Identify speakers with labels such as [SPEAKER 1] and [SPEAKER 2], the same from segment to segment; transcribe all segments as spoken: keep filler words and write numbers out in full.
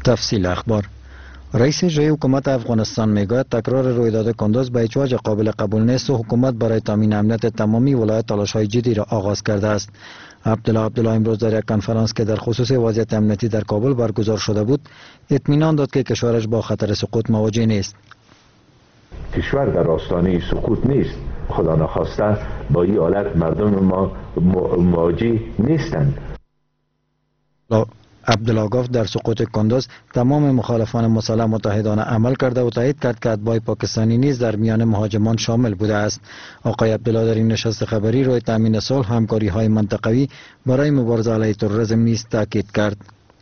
[SPEAKER 1] تفصیل اخبار. رئیس اجرایی حکومت افغانستان میگوید تکرار رویداد کندوز به هیچ وجه قابل قبول نیست و حکومت برای تامین امنیت تمامی ولایت تلاش‌های جدی را آغاز کرده است. عبدالله عبدالله امروز در یک کنفرانس که در خصوص وضعیت امنیتی در کابل برگزار شده بود اطمینان داد که کشورش با خطر سقوط مواجه نیست.
[SPEAKER 2] کشور در آستانه سقوط نیست. خدا نخواسته با این حالت مردم ما مواجه نیستند.
[SPEAKER 1] عبدالله گفت در سقوط کندوز تمام مخالفان مسلح متحدانه عمل کرده و تایید کرد که اتباع پاکستانی نیز در میان مهاجمان شامل بوده است. آقای عبدالله در این نشست خبری روی تامین صلح همکاری های منطقوی برای مبارزه علیه تروریسم نیز تاکید کرد.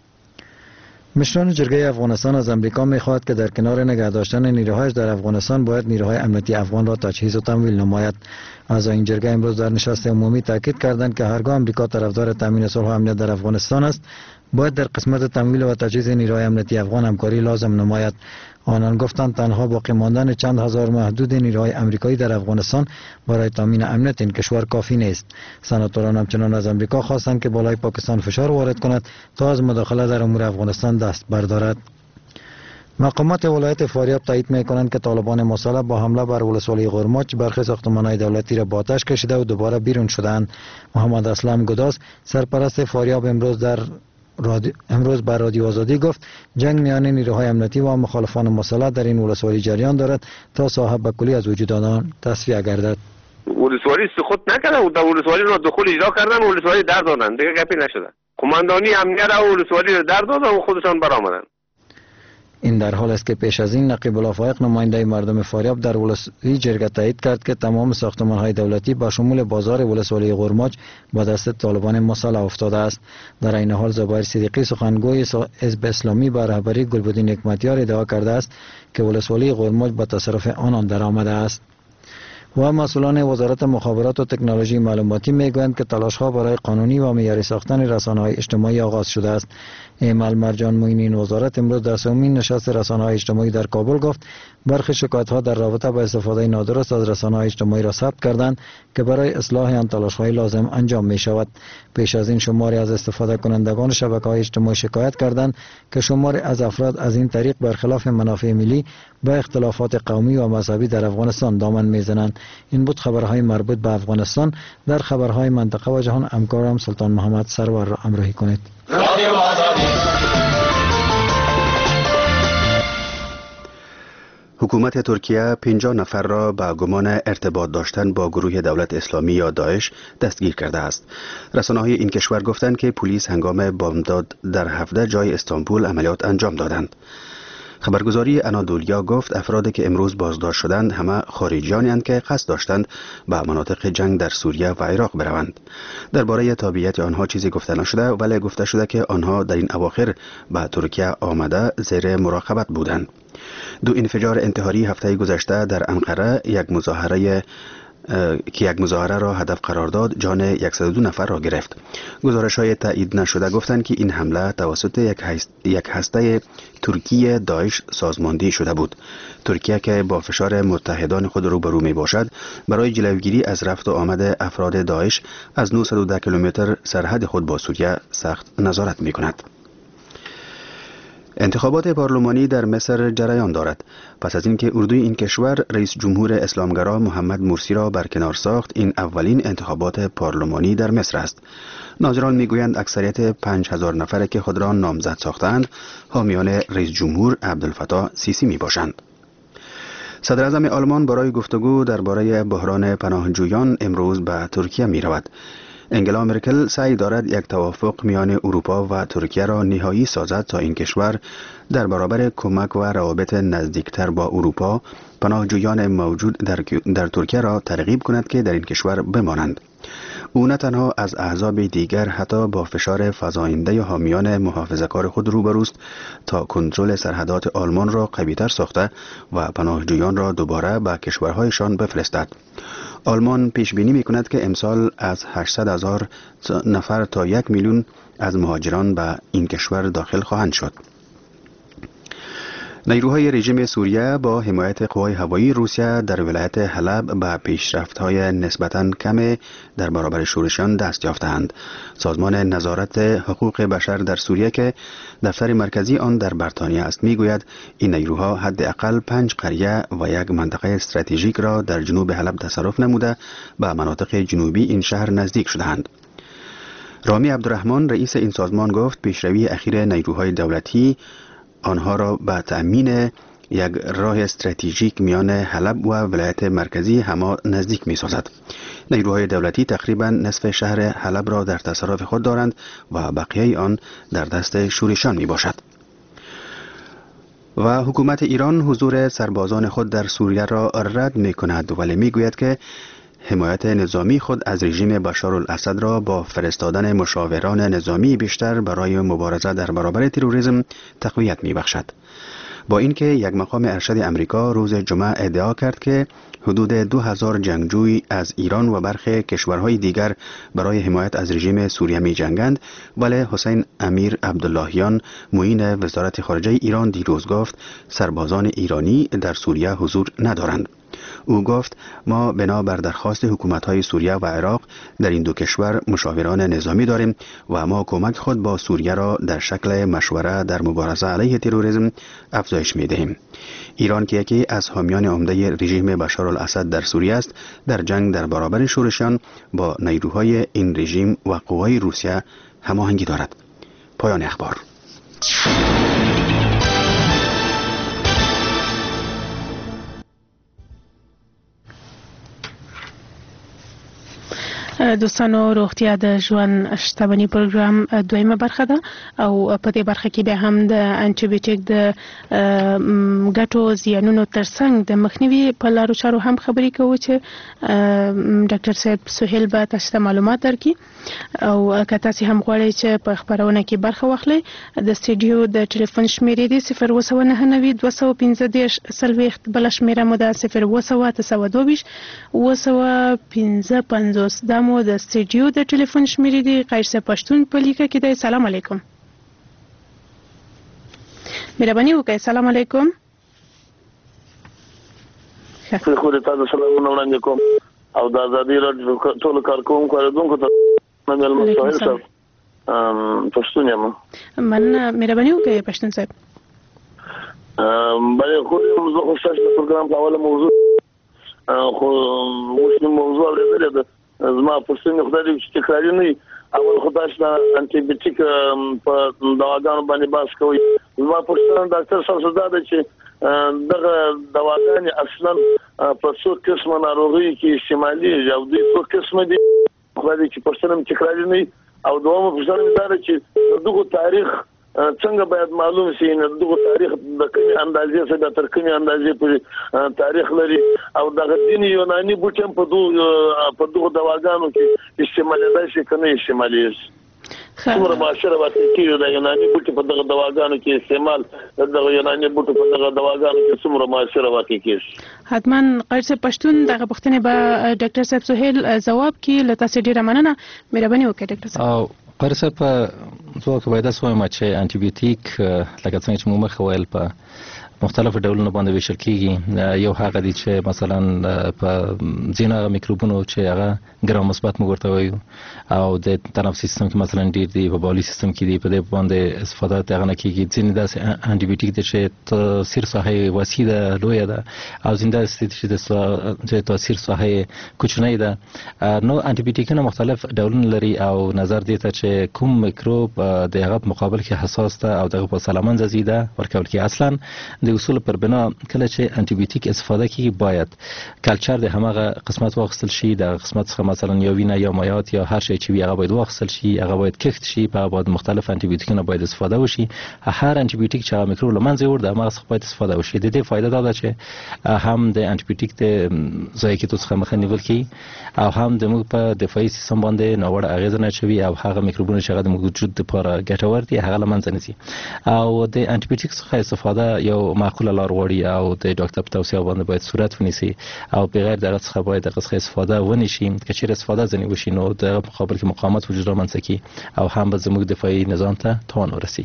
[SPEAKER 1] مشران جرگه افغانستان از امریکا می‌خواهد که در کنار نگه داشتن نیروهایش در افغانستان باید نیروهای امنیتی افغان را تجهیز و تمویل نماید. اعضای این جرگه امروز در نشست عمومی تاکید کردند که هرگاه امریکا طرفدار تامین صلح و امنیت در افغانستان است باید در قسمت تمویل و تجهیز نیروهای امنیتی افغان همکاری لازم نماید. آنان گفتند تنها باقی ماندن چند هزار محدود نیروهای امریکایی در افغانستان برای تامین امنیت این کشور کافی نیست. سناتوران همچنان از امریکا خواستند که بالای پاکستان فشار وارد کند تا از مداخله در امور افغانستان دست بردارد. مقامات ولایت فاریاب تایید می‌کنند که طالبان مسلح با حمله بر ولسوالی غرماچ برخی ساختمان‌های دولتی را با آتش کشیده و دوباره بیرون شدند. محمد اسلم گداز سرپرست فاریاب امروز در رادی... امروز بر رادیو آزادی گفت جنگ میان نیروهای امنیتی و مخالفان مسلح در این ولسوالی جریان دارد تا صاحب به کلی از وجود آن تصفیه گردد.
[SPEAKER 3] ولسوالی سقوط نکردن و در ولسوالی را دخول اجرا کردن، ولسوالی در دادن، دیگه گپی نشده. قماندانی امنیت را ولسوالی را در دادن و خودشان برآمدن.
[SPEAKER 1] این در حال است که پیش از این نقیب الافایق نماینده مردم فاریاب در ولسوالی جرگه تایید کرد که تمام ساختمان‌های دولتی با شمول بازار ولسوالی غرماچ با دست طالبان مسلح افتاده است. در این حال زبیر صدیقی سخنگوی حزب اسلامی با رهبری گلبدین حکمتیار ادعا کرده است که ولسوالی غرماچ به تصرف آنان درآمده است. و مسئولان وزارت مخابرات و تکنولوژی معلوماتی میگویند که تلاش‌ها برای قانونی و معیاری ساختن رسانه‌های اجتماعی آغاز شده است. ایمل مرجان معین وزارت امروز در سومین نشست رسانه‌های اجتماعی در کابل گفت برخی شکایت‌ها در رابطه با استفاده نادرست از رسانه‌های اجتماعی را ثبت کردند که برای اصلاح آن تلاش‌های لازم انجام می‌شود. پیش از این شماری از استفاده کنندگان شبکه‌های اجتماعی شکایت کردند که شماری از افراد از این طریق برخلاف منافع ملی به اختلافات قومی و مذهبی در افغانستان دامن می‌زنند. این بود خبرهای مربوط به افغانستان. در خبرهای منطقه و جهان همکارم سلطان محمد سرور را همراهی کنید.
[SPEAKER 4] حکومت ترکیه پنجاه نفر را به گمان ارتباط داشتن با گروه دولت اسلامی یا داعش دستگیر کرده است. رسانه‌های این کشور گفتند که پلیس هنگام بامداد در هفده جای استانبول عملیات انجام دادند. خبرگزاری انادولیا گفت افرادی که امروز بازداشت شدند همه خارجیانی‌اند که قصد داشتند به مناطق جنگ در سوریه و عراق بروند. درباره تابعیت آنها چیزی گفته نشده ولی گفته شده که آنها در این اواخر به ترکیه آمده زیر مراقبت بودند. دو انفجار انتحاری هفته گذشته در انقره یک مظاهره که یک مظاهره را هدف قرار داد جان صد و دو نفر را گرفت. گزارش‌های تایید نشده گفتند که این حمله توسط یک, هست یک هسته ترکی داعش سازماندهی شده بود. ترکیه که با فشار متحدان خود روبرو می باشد برای جلوگیری از رفت و آمد افراد داعش از نهصد و ده کیلومتر سرحد خود با سوریه سخت نظارت می کند. انتخابات پارلمانی در مصر جریان دارد. پس از اینکه اردوی این کشور رئیس جمهور اسلامگرا محمد مرسی را برکنار ساخت، این اولین انتخابات پارلمانی در مصر است. ناظران میگویند اکثریت پنج هزار نفر که خود را نامزد ساختند حامیان رئیس جمهور عبدالفتاح سیسی می باشند. صدر اعظم آلمان برای گفتگو درباره بحران پناهجویان امروز به ترکیه می رود. انگلا مرکل سعی دارد یک توافق میان اروپا و ترکیه را نهایی سازد تا این کشور در برابر کمک و روابط نزدیکتر با اروپا پناهجویان موجود در, در ترکیه را ترغیب کند که در این کشور بمانند. او نه تنها از احزاب دیگر حتی با فشار فزاینده حامیان محافظه‌کار خود روبروست تا کنترل سرحدات آلمان را قوی‌تر ساخته و پناهجویان را دوباره به کشورهایشان بفرستد. آلمان پیش بینی می کند که امسال از هشتصد هزار نفر تا یک میلیون از مهاجران به این کشور داخل خواهند شد. نیروهای رژیم سوریه با حمایت قوای هوایی روسیه در ولایت حلب به پیشرفت‌های نسبتاً کم در برابر شورشیان دست یافتند. سازمان نظارت حقوق بشر در سوریه که دفتر مرکزی آن در بریتانیا است میگوید این نیروها حداقل پنج قریه و یک منطقه استراتژیک را در جنوب حلب تصرف نموده به مناطق جنوبی این شهر نزدیک شدند. رامی عبدالرحمن رئیس این سازمان گفت پیشروی اخیر نیروهای دولتی آنها را به تأمین یک راه استراتژیک میان حلب و ولایت مرکزی هما نزدیک می سازد. نیروهای دولتی تقریبا نصف شهر حلب را در تصرف خود دارند و بقیه آن در دست شورشیان می باشد. و حکومت ایران حضور سربازان خود در سوریه را رد می کند ولی می گوید که حمایت نظامی خود از رژیم بشارالاسد را با فرستادن مشاوران نظامی بیشتر برای مبارزه در برابر تروریسم تقویت می بخشد. با اینکه یک مقام ارشد امریکا روز جمعه ادعا کرد که حدود دو هزار جنگجوی از ایران و برخی کشورهای دیگر برای حمایت از رژیم سوریه می جنگند، ولی حسین امیر عبداللهیان معین وزارت خارجه ایران دیروز گفت سربازان ایرانی در سوریه حضور ندارند. او گفت ما بنابر درخواست حکومت‌های سوریه و عراق در این دو کشور مشاوران نظامی داریم و ما کمک خود با سوریه را در شکل مشوره در مبارزه علیه تروریسم افزایش می‌دهیم. ایران که یکی از حامیان عمده رژیم بشارالاسد در سوریه است، در جنگ در برابر شورشیان با نیروهای این رژیم و قوای روسیه هماهنگی دارد. پایان اخبار.
[SPEAKER 5] دوستانو روغتیا د ژوند شتمنۍ پروګرام دویمه برخه ده او په دې برخه کې به هم د انټي بیوټیک د ګټو زیانونو ترڅنګ د مخنیوي په لارو چارو هم خبرې کوو چې ډاکټر صاحب سهیل به تاسو ته معلومات درکړي او که تاسو هم غواړئ چې په خبرونه کې برخه واخلئ د سټډیو د ټلیفون شمیرې دی صفر اووه سوه نهه نوي دوه سوه پنځه دېرش څلوېښت بله شمیره مو ده صفر اووه سوه اته سوه دوه ویشت اووه سوه پنځه پنځوس دا مو د سټډیو د ټلیفون شمیرې دی. قیصر صاحب پښتون په لیکه کې دی. سلام علیکم. مهرباني وکړئ. سلام علیکم.
[SPEAKER 6] زه خو د تاسو سلامونه وړاندې کوم او د ازادي راډیو ټولو کارکوونکو اوریدونکو ته مېلمه سهیل صاحب پښتون یم.
[SPEAKER 5] مننه. مهرباني وکړئ پښتون صاحب.
[SPEAKER 6] بلې خو زه خو ستاسو د پروګرام په اوله موضوع خو اوس نو موضوع اورېدلې ده. زما پښتون خدای دې چې تکراري نه وي. اول خو تاسو د انټي بیوټیک په دواګانو باندې بحث کوئ. زما پښتون ډاکټر صاحب دا ده چې دغه دواګانې اصلا په څو قسمه ناروغي کې استعمالي او دوی څو قسمه دي. خدای دې چې پښتون تکراري نه وي. او دومره پښتون دا ده چې دغه تاریخ څنګه باید معلوم شي نه دغه تاریخ د کومې اندازې څخه تر کومې اندازې په تاریخ لري او دغه دین یوناني بوټم په دغه په دغه دواګانو کې استعمالېدای شي کنه استعمالېږي. څومره معاشره واقع کیږي د یوناني بوټي په دغه دواګانو کې استعمال دغه یوناني بوټو په دغه دواګانو کې څومره معاشره واقع کیږي.
[SPEAKER 5] حتما قیصر پښتون دغه پوښتنې به ډاکټر صاحب سهیل ځواب کړي. له تاسو ډیره مننه. مهرباني وکړئ ډاکټر صاحب.
[SPEAKER 7] قیصر په ځواب کې باید تاسو وایم چې انټي بیوټیک لکه څنګه چې موږ مخکې ویل په مختلفو ډولونو باندې ویشل کیږي. یو هغه دي چې مثلا په ځینې میکروبونو چې هغه ګرام مثبت موږ ورته وایو او د تنفسي سیستم کې مثلا ډیر دي، په بولي سیستم کې دي، په دې باندې استفاده ترې نه کیږي. ځینې داسې انټي بیوټیک دي چې تاثیر ساحه وسیع ده، لویه ده، او ځینې داسې دي چې تاثیر ساحه کوچنۍ ده. نو انټي بیوټیکونه مختلف ډولونه لري او نظر دی ته چې کوم میکروب د هغه مقابل کې حساس ده او دغه په سلامن زیاده ورکول کې اصلا د اصول پر بنا کله چې انټي بیوټیک استفاده کیږي باید کلچر د همغه قسمت واخیستل شي. د قسمت څخه مثلا یا وینه یا مایعات یا هر شی چې وي هغه باید واخیستل شي، هغه باید کښت شي، په بعد مختلف انټي بیوټیکونه باید استفاده وشي. هر انټي بیوټیک چې میکروب له منځه ورده هغه څخه باید استفاده وشي. د دې فائدہ دا ده چې هم د انټي بیوټیک د ضایع کېدو څخه مخه نیول کی او هم د موږ په دفاعي سیستم باندې ناوړه اغیزه نه چوي او هغه میکروبونه چې هغه د وجود لپاره ګټور دي هغه له منځه نه ځي. او د انټي بیوټیک څخه استفاده یو معقوله لار غواړي او د ډاکټر په توصیه باندې باید صورت ونیسي او بغیر دغه څخه باید دغه څخه استفاده ونشي. که چیرې استفاده ځنی وشي نو د مقابل کې مقاومت وجود رامنځته کی او هم به زموږ دفاعي نظام ته توان ورسیږي.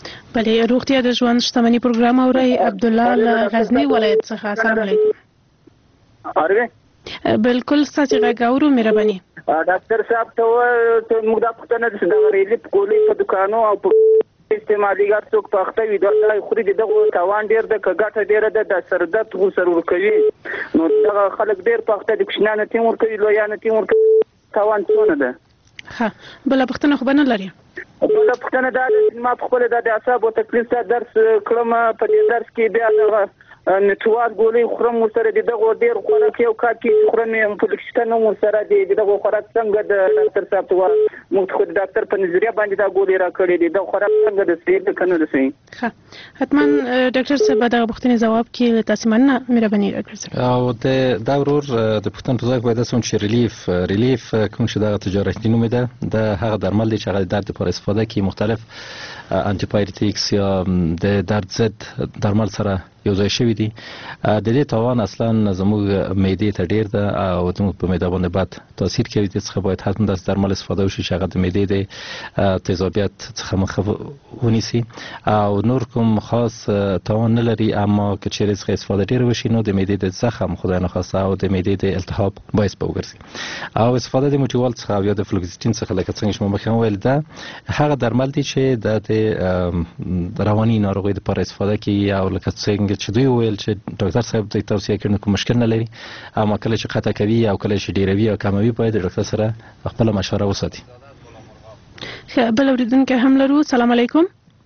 [SPEAKER 5] بله روغتیا د ژوند شتمنۍ پروګرام اوري عبد الله له غزنی ولایت څخه. السلام علیکم.
[SPEAKER 8] اره
[SPEAKER 5] بالکل ستاسو غږ اورو مهرباني.
[SPEAKER 8] ډاکټر صاحب ته موږ د پښتنه د ریلیف کولی په دکانو او په استعماليګر څوک پخته وي دا خوري دغه تاوان ډیر د کګټه ډیره د سردت غو سرور کوي نو دا خلک ډیر پخته د کښنانه تیم ور کوي لویانه تیم ور کوي تاوان څونه ده.
[SPEAKER 5] ها بل پښتنه خو بنه لري.
[SPEAKER 8] بل پښتنه دا ما په خپل د اعصاب او تکلیف ته درس کړم په دې درس کې بیا دغه نتوار ګولې خورم سره دغه ډیر خوراک یو کار کې خورم په لکشتنه مو سره دغه خوراک څنګه د ډاکټر صاحب ته موږ خو د ډاکټر په نظریه باندې دا ګولې را کړې دي د خوراک څنګه د سید کنه د سي.
[SPEAKER 5] ها حتما ډاکټر صاحب دا پښتني جواب کې تاسو مننه مهرباني ډاکټر صاحب. او
[SPEAKER 7] د دا ورور د پښتون په ځای باید اسون چې ریلیف ریلیف کوم چې دا تجارتي نوم ده د هغه درمل دي چې هغه د درد لپاره استفاده کوي مختلف انټي بایوټیکس یا د درد ضد درمل سره یو ځای شوی دي. د دې توان اصلا زموږ معدې ته ډیر ده او زموږ په معده باندې بد تاثیر کوي. د څه باید حتما د درمل استفاده وشي چې هغه د معدې د تیزابیت څخه مخه ونیسي او نور کوم خاص توان نه لري. اما که چیرې څخه استفاده ډیر وشي نو د معدې د زخم خدای نخواسته او د معدې د التهاب باعث به وګرځي. او استفاده د موټیوال څخه یا د فلوکسیټین څخه لکه څنګه چې مخکې ویل ده هغه درمل دي چې د رواني ناروغۍ لپاره استفاده کوي او لکه څنګه چې دوی ویل چې ډاکټر صاحب د توصیه کړنه کوم مشکل نه لري اما کله چې قطع کوي او کله چې ډیروي او کموي باید ډاکټر سره خپل مشوره وساتي.
[SPEAKER 5] بل اوریدونکو هم لرو. السلام علیکم.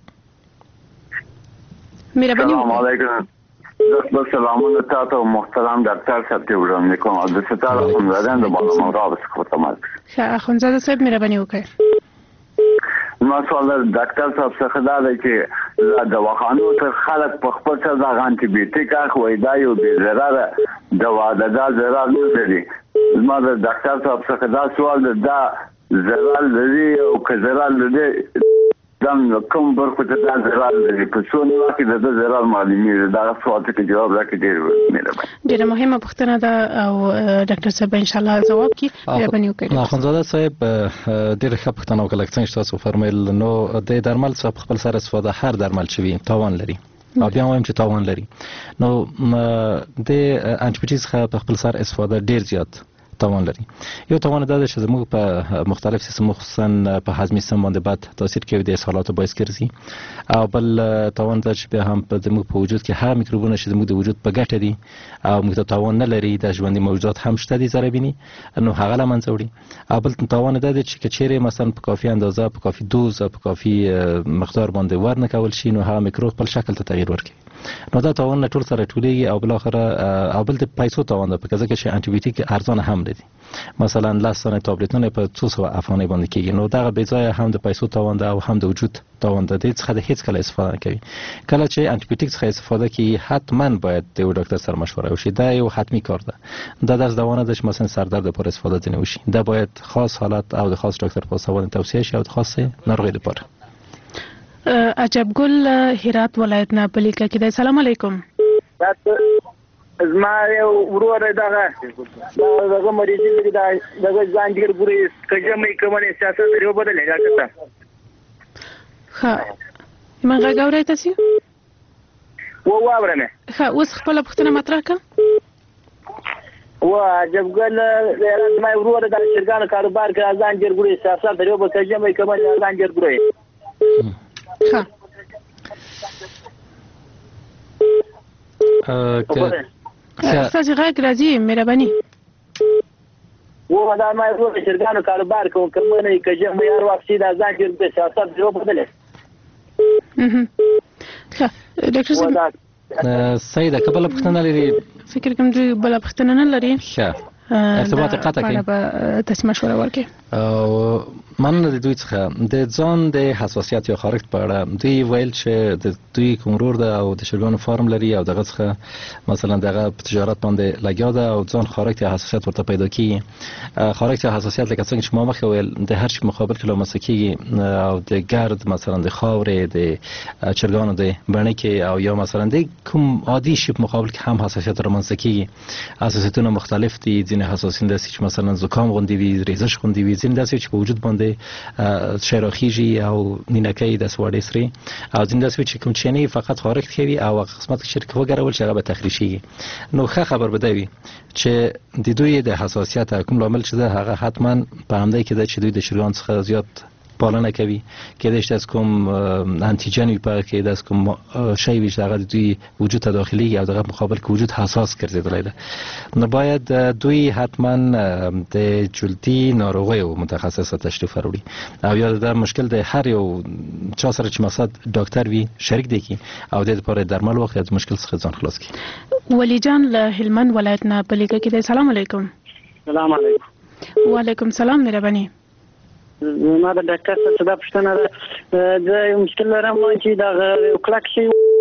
[SPEAKER 5] مهرباني.
[SPEAKER 9] السلام علیکم. د سلامونه تاسو محترم ډاکټر صاحب ته وړاندې کوم او د ستاره هم زدان د بالا موراب څخه تمام.
[SPEAKER 5] ښه اخونزاده صاحب مهرباني وکړئ.
[SPEAKER 9] ما سوال ډاکټر صاحب څخه دا دی چې د واخانو ته خلک په خپل څه د انټي بیوټیک اخوي دا یو د ضرر دوا د دا ضرر نه لري. ما د ډاکټر صاحب څخه دا سوال دا ضرر لري او که ضرر لري دم کوم برخه ته دا ضرر لري په څو نه کې د ضرر معلومي دا سوال ته جواب راکړي ډیر مهرباني.
[SPEAKER 5] ډیره مهمه پوښتنه ده او ډاکټر صاحب ان شاء الله جواب کی مهرباني وکړئ.
[SPEAKER 7] اخونزاده صاحب ډیره ښه پوښتنه وکړه څنګه تاسو فرمایل نو د درمل څخه خپل سره استفاده هر درمل چې وي تاوان لري او بیا وایم چې تاوان لري نو د انټي بایوټیک څخه په خپل سره استفاده ډیر زیات تاوان لري. یو تاوان دا ده چې زموږ په مختلف سیستم خصوصا په هضمي سیستم باندې بد تاثیر کوي د اسهالاتو باعث ګرځي. او بل تاوان دا چې بیا هم په زموږ په وجود کې هغه میکروبونه چې زموږ د وجود په ګټه دي او موږ ته تاوان نه لري د ژوندي موجودات هم شته دي زربینی نو هغه له منځه وړي. او بل تاوان دا ده چې کچېره مثلا په کافي اندازه په کافي دوز په کافي مقدار باندې ورنه کول شي نو هغه میکروب خپل شکل ته تغییر ورکوي. نو دا تاوان ټول سره ټولېږي او بل اخر او بل د پیسو تاوان ده په ځکه چې انټي بایوټیک ارزانه هم دي. مثلا لاسونه تابلتونه په څو سو افغانۍ باندې کېږي نو دا به ځای هم د پیسو تاوان ده او هم د وجود تاوان ده. د څخه د هیڅ کله استفاده کوي کله چې انټي بایوټیک څخه استفاده کوي حتما باید د ډاکټر سره مشوره وشي. دا یو حتمی کار ده. دا درس دوانه ده چې مثلا سردرد لپاره استفاده ځنه وشي دا باید خاص حالت او د خاص ډاکټر په سوال توصیه شي او د خاص ناروغي لپاره.
[SPEAKER 5] عجب ګل هرات ولایت نه پلیکه کې. السلام علیکم.
[SPEAKER 8] زما یو ورور دغه دغه مریض دی دا دغه ځان ډیر ګوري کجه مې کومه سیاست لري بدلې راکته.
[SPEAKER 5] ها من غاوري تاسو
[SPEAKER 8] و واورنه.
[SPEAKER 5] ها اوس خپل پښتنه مطرح کا
[SPEAKER 8] و عجب ګل زما ورور د شرګان کاروبار کې ځان ډیر ګوري سیاست لري په کجه مې کومه ځان ډیر ګوري.
[SPEAKER 5] ها
[SPEAKER 7] ا
[SPEAKER 5] ستاسو غږ راځي مهرباني.
[SPEAKER 8] و دا ما یو شرګانو کاروبار کوم کومه نه کجه مې هر وخت دا ځان کې د سیاست جو بدلې.
[SPEAKER 5] اها ښه ډاکټر صاحب
[SPEAKER 7] سیده قبل پښتنه لري
[SPEAKER 5] فکر کوم دوی بل پښتنه نه لري.
[SPEAKER 7] ښه ارتباط قطع کوي
[SPEAKER 5] په تاسو مشوره ورکړي.
[SPEAKER 7] او من د دوی څخه د ځان د حساسیت یا خارښت په اړه دوی ویل چې د دوی کومرور ده او د شرګانو فارم لري او دغه څخه مثلا دغه په تجارت باندې لګیا ده او ځان خارښت یا حساسیت ورته پیدا کیږي. خارښت یا حساسیت لکه څنګه چې ما مخکې ویل د هر شي مقابل کې لمسه کیږي او د ګرد مثلا د خاورې د چرګانو د بڼکې او یا مثلا د کوم عادي شي په مقابل کې هم حساسیت رامنځته کیږي. حساسیتونه مختلف دي. ځینې حساسین داسې چې مثلا زکام غوندې وي ریزش غوندې وي ځین داسې چې په وجود باندې شراخیږي او نینکې د سوړې سري او ځین داسې چې کوم چینه فقط خارق کوي او قسمت کې شرکت وګرول چې هغه به تخریشي نو ښه خبر بده وي چې د دوی د حساسیت کوم لامل چې ده هغه حتما په همدې کې ده چې دوی د شریان څخه زیات پالنه کوي کې دشت از کوم انتیجن وي په کې د کوم شی وي چې هغه دوی وجود ته داخلي او دغه مقابل کې وجود حساس ګرځیدلی ده نو باید دوی حتما د جلدی ناروغي او متخصص تشریف وروړي او یا د مشکل د هر یو چا سره چې مقصد ډاکټر وي شریک دی کی او د لپاره درمل واخلي د مشکل څخه ځان خلاص کړي.
[SPEAKER 5] ولی جان له هلمند ولایت نه بلیګه کې سلام علیکم.
[SPEAKER 10] سلام علیکم.
[SPEAKER 5] وعلیکم سلام مهرباني.
[SPEAKER 10] ما د ډاکټر څخه دا پوښتنه ده د یو مشکل لرم چې دا یو کلک شي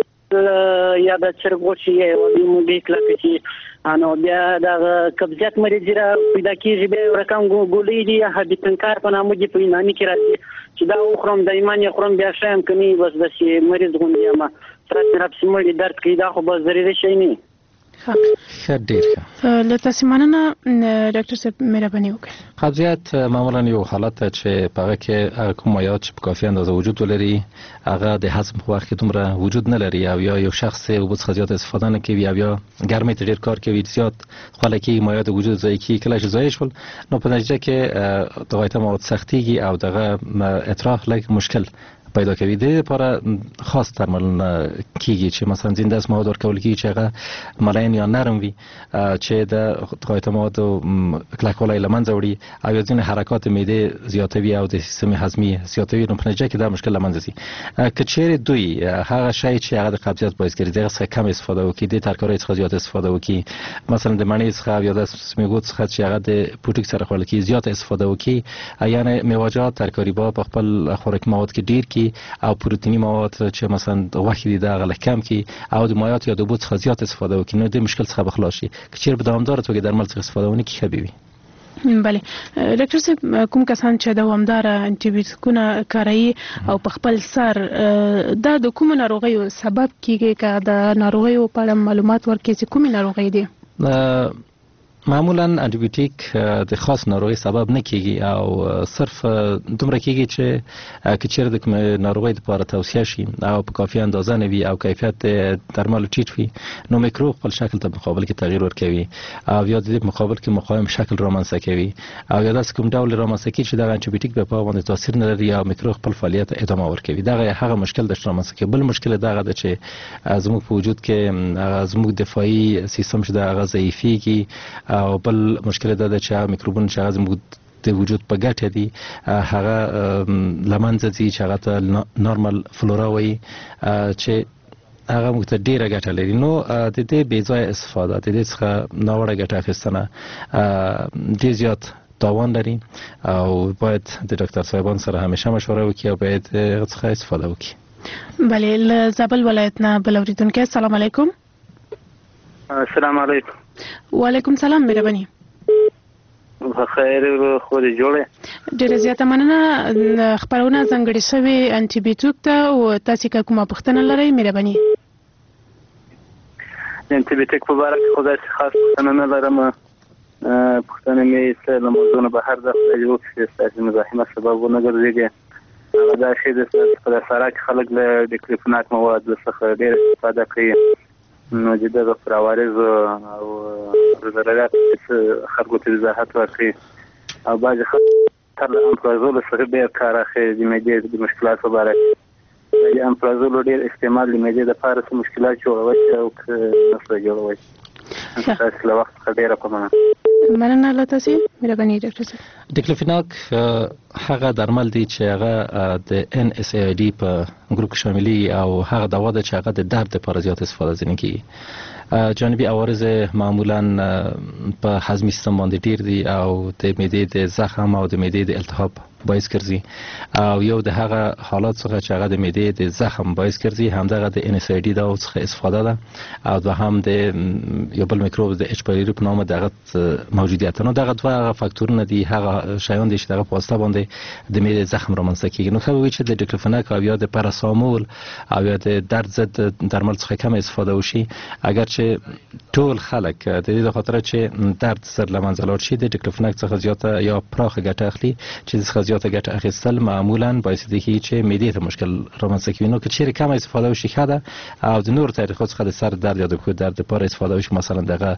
[SPEAKER 10] یا د چرګ شي او د موږ کلک شي انو بیا د قبضیت مریض را پیدا کیږي به رقم ګولې دي هډې تنکار په نامه کې په نامي کې راځي چې دا خورم د ایمان خورم بیا شایم کني بس د شي مریض غونډه ما سره رب سیمړي درد کوي دا خو به ضروري شي نه
[SPEAKER 7] ښه ډیر ښه
[SPEAKER 5] له تاسو مننه ډاکټر صاحب مهرباني وکړئ.
[SPEAKER 7] قبضیت معمولا یو حالت چې په هغه کې کوم مایعات چې په کافي اندازه وجود ولري هغه د هضم په وخت کې دومره وجود نه لري او یا یو شخص اوبو څخه زیات استفاده نه کوي او یا ګرمۍ ته ډیر کار کوي زیات خلک یې مایعات وجود ځای کې کله چې ځای شول نو په نتیجه کې د غایطه مواد سختيږي او دغه اطراح لږ مشکل پیدا کوي. د لپاره خاص درمل کیږي چې مثلا زنده اس مواد ورکول کیږي چې هغه ملاین یا نرم وي چې د غایطه مواد کلکوالی لمنځه وړي او ځینې حرکات معده زیاتوي او د سیستم هضمي زیاتوي نو په نتیجه کې دا مشکل لمنځه ځي. که چیرې دوی هغه شی چې هغه د قبضیت باعث ګرځي دغه څخه کم استفاده وکړي د ترکارۍ څخه زیات استفاده وکړي مثلا د مڼې څخه یا د سمیګو څخه چې هغه د پوټک سره خوړل کیږي زیات استفاده وکړي یعنی میوه‌جات ترکاری با په خپل خوراکي مواد کې ډیر کی او پروتینی مواد چې مثلا غوښې دي دا غل کم کی او د مایعات یا د اوبو څخه زیات استفاده وکړي نو د مشکل څخه بخلاص شي. که چیرې په دوامدار توګه درمل څخه استفاده ونه کړي خبي وي.
[SPEAKER 5] بله ډاکټر صاحب کوم کسان چې دوامدار انټي بیوټیکونه کاروي او په خپل سر دا د کوم ناروغیو سبب کیږي که د ناروغیو په اړه معلومات ورکړي چې کومې ناروغي دي؟
[SPEAKER 7] معمولا انټي بیوټیک د خاص ناروغي سبب نه کیږي او صرف دومره کیږي چې کچیر د ناروغي لپاره توصیه شي او په کافي اندازه نه وي او کیفیت درمل ټیټ وي نو میکروب خپل شکل ته مقابل کې تغییر ورکوي او یا د مقابل کې مقاوم شکل رامنځته کوي او یا داس کوم ډول رامنځته کوي چې د انټي بیوټیک په باندې تاثیر نه لري او میکروب خپل فعالیت ادامه ورکوي. دا هغه مشکل د رامنځته کوي. بل مشکل دا ده چې زموږ په وجود کې زموږ دفاعي سیستم چې د غذایفيږي او بل مشکل دا ده چې میکروبونه چې هغه د وجود په ګټه دي هغه لمنځه ځي چې هغه ته نورمال فلورا وایي چې هغه موږ ته ډیره ګټه لري. نو د دې بې ځایه استفاده د دې څخه ناوړه ګټه اخیستنه ډیر زیات تاوان لري او باید د ډاکټر صاحبان سره همیشه مشوره وکړي او باید هغه څخه استفاده وکړي.
[SPEAKER 5] بله له زابل ولایت نه بل اوریدونکی السلام علیکم.
[SPEAKER 10] السلام علیکم.
[SPEAKER 5] وعلیکم سلام مهرباني.
[SPEAKER 10] بخیر خو دې جوړه
[SPEAKER 5] ډیره زیاته مننه خبرونه ځانګړي شوی انټي بیوټیک ته او تاسو کومه پوښتنه لرئ مهرباني؟
[SPEAKER 10] انټي بیوټیک په اړه خو دا خاص پوښتنه نه لرم. پوښتنه مې څه له موضوع بهر د یو څه مزاحمت سبب نه ګرځي. دا شی د سره خلک له ډیکلفناک مواد څخه ډیر استفاده کوي نو چې دا پر عوارض او ضررات خلکو ته وضاحت ورکړي او بعض خلک تر امپرازول سره ډېر کار اخلي د معدې د مشکلاتو په اړه د امپرازول ډېر استعمال د معدې د لپاره څه مشکلات جوړوي او نسل جوړوي. تاسو له وخت څخه ډېره پمنه
[SPEAKER 5] مننه له تاسو مهرباني ډاکټر صاحب.
[SPEAKER 7] ډیکلفیناک هغه درمل دی چې هغه د ان اس ای ډي په ګروپ کې شاملي او هغه دوا ده چې هغه د درد لپاره زیات استفاده ځنه کیږي. جانبي عوارض معمولا په هضمي سیستم باندې ډیر دي او د معدې د زخم او د معدې د التهاب باعث ګرځي او یو د هغه حالات څخه چې هغه د معدې د زخم باعث ګرځي همدغه د ان اس ای ډي دا څخه استفاده ده او د هم د یو بل میکروب د اچ پایلری په نامه دغه موجودیت نو دغه دوه فاکتورونه دي هغه شایان دي چې دغه په واسطه باندې د معدې زخم رامنځته کیږي. نو خو چې د ډیکلوفناک او یا د پاراسامول او یا د درد ضد درمل څخه کم استفاده وشي، اگر چې ټول خلک د دې خاطر چې درد سر لمنځه لاړ شي د ډیکلوفناک څخه زیاته یا پراخه ګټه اخلي، چې څخه زیاته ګټه اخیستل معمولا باعث دي چې معدې ته مشکل رامنځته کوي. نو که چیرې کم استفاده وشي خاله او د نور طریقو څخه د سر درد یا د کوه درد لپاره استفاده وشي، مثلا دغه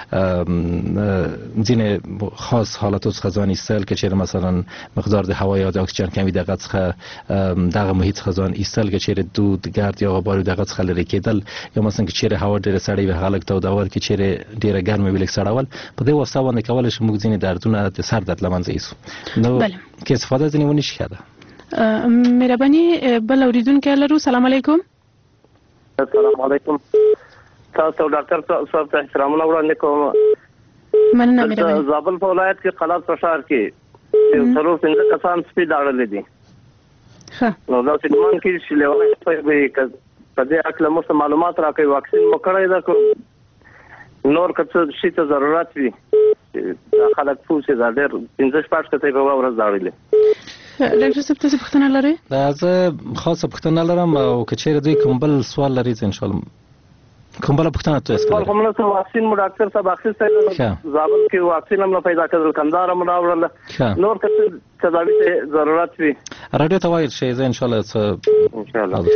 [SPEAKER 7] ځینې خاص حالاتو څخه ځان ایستل، که چیرې مثلا مقدار د هوا یا د اکسیجن کمی دغه څخه دغه محیط څخه ځان ایستل، که چیرې دود ګرد یا غبار دغه څخه لرې کېدل، یا مثلا که چیرې هوا ډېره سړې وي هغه لږ تودول، که چیرې ډېره ګرمه وي لږ سړول، په دې واسطه باندې کولی شو موږ ځینې دردونه د سر درد له منځه یوسو. نو که استفاده ځینې ونشي ښه ده.
[SPEAKER 5] مهرباني بل اوریدونکی لرو. سلام علیکم.
[SPEAKER 11] السلام علیکم. تاسو ډاکټر صاحب ته احترامونه وړاندې کوم.
[SPEAKER 5] مننه مهرباني.
[SPEAKER 11] زابل په ولایت کې قلات په ښار کې یو څلور پنځه کسان سپي داړلې دي.
[SPEAKER 5] ښه.
[SPEAKER 11] نو دا چې ګمان کې چې لیوانې په دې اړه موږ معلومات راکوي، واکسین مو کړی ده که نور که څه شي ته ضرورت وي دا خلک پوه شي. دا ډېر پنځه شپږ کسه یې په یوه ورځ داړلې.
[SPEAKER 5] ډاکټر صاحب تاسو پوښتنه لرئ؟
[SPEAKER 7] زه خاصه پوښتنه لرم، او که چیرې دوی کوم بل سوال لري ان شاء الله کوم بل پوښتنه تاسو کوئ.
[SPEAKER 11] کوم نو واکسین مو ډاکټر صاحب اخیستی دی، زابل کې واکسین هم نه پیدا کړل، کندهار هم راوړل، نور که څه تداوي ته ضرورت وي
[SPEAKER 7] راډیو ته وایل شي. زه ان شاء الله څه
[SPEAKER 11] ان شاء الله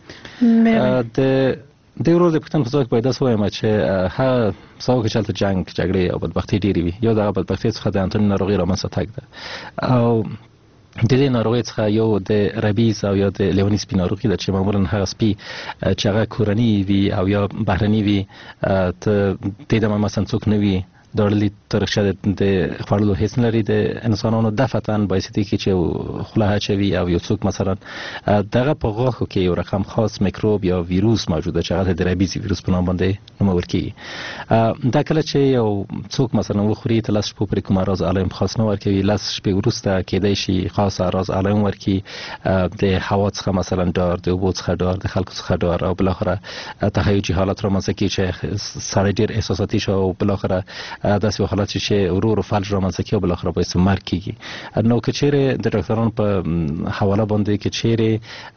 [SPEAKER 7] د د ورو د پښتون په ځای پیدا سوی ما چې ها څو کې چلته جنگ جګړې او بدبختی ډېری وي. یو د بدبختی څخه د انټرنیټ ناروغي رامنځته تګ ده، او د دې ناروغي څخه یو د ربیز او یا د لیونی سپي ناروغي ده چې معمولا هغه سپي چې هغه کورني وي او یا بهرني وي، ته د دې مثلا څوک نه وي دړلې ترخه د خپلو هیڅ لري د انسانانو دفتن باعث دي چې خله چوي او یو څوک مثلا دغه په غاښو کې یو رقم خاص میکروب یا ویروس موجوده چې هغه د ربیز ویروس په نوم باندې نومول کیږي. دا کله چې یو څوک مثلا وخوري ته لاس په کوم راز علائم خاص نه ورکوي، لاس شپې وروسته کېدای شي خاص راز علائم ورکي، د هوا څخه مثلا ډار، د اوبو څخه ډار، د خلکو څخه ډار، او بل اخره تهیجي حالت رامنځته کیږي چې سړی ډېر احساساتي شو، او بل اخره داسې حالت چې ورو ورو فلج رامنځته کیږي او بل اخره باعث مرګ کیږي. نو که چیرې د ډاکټرانو په حواله باندې کې چیرې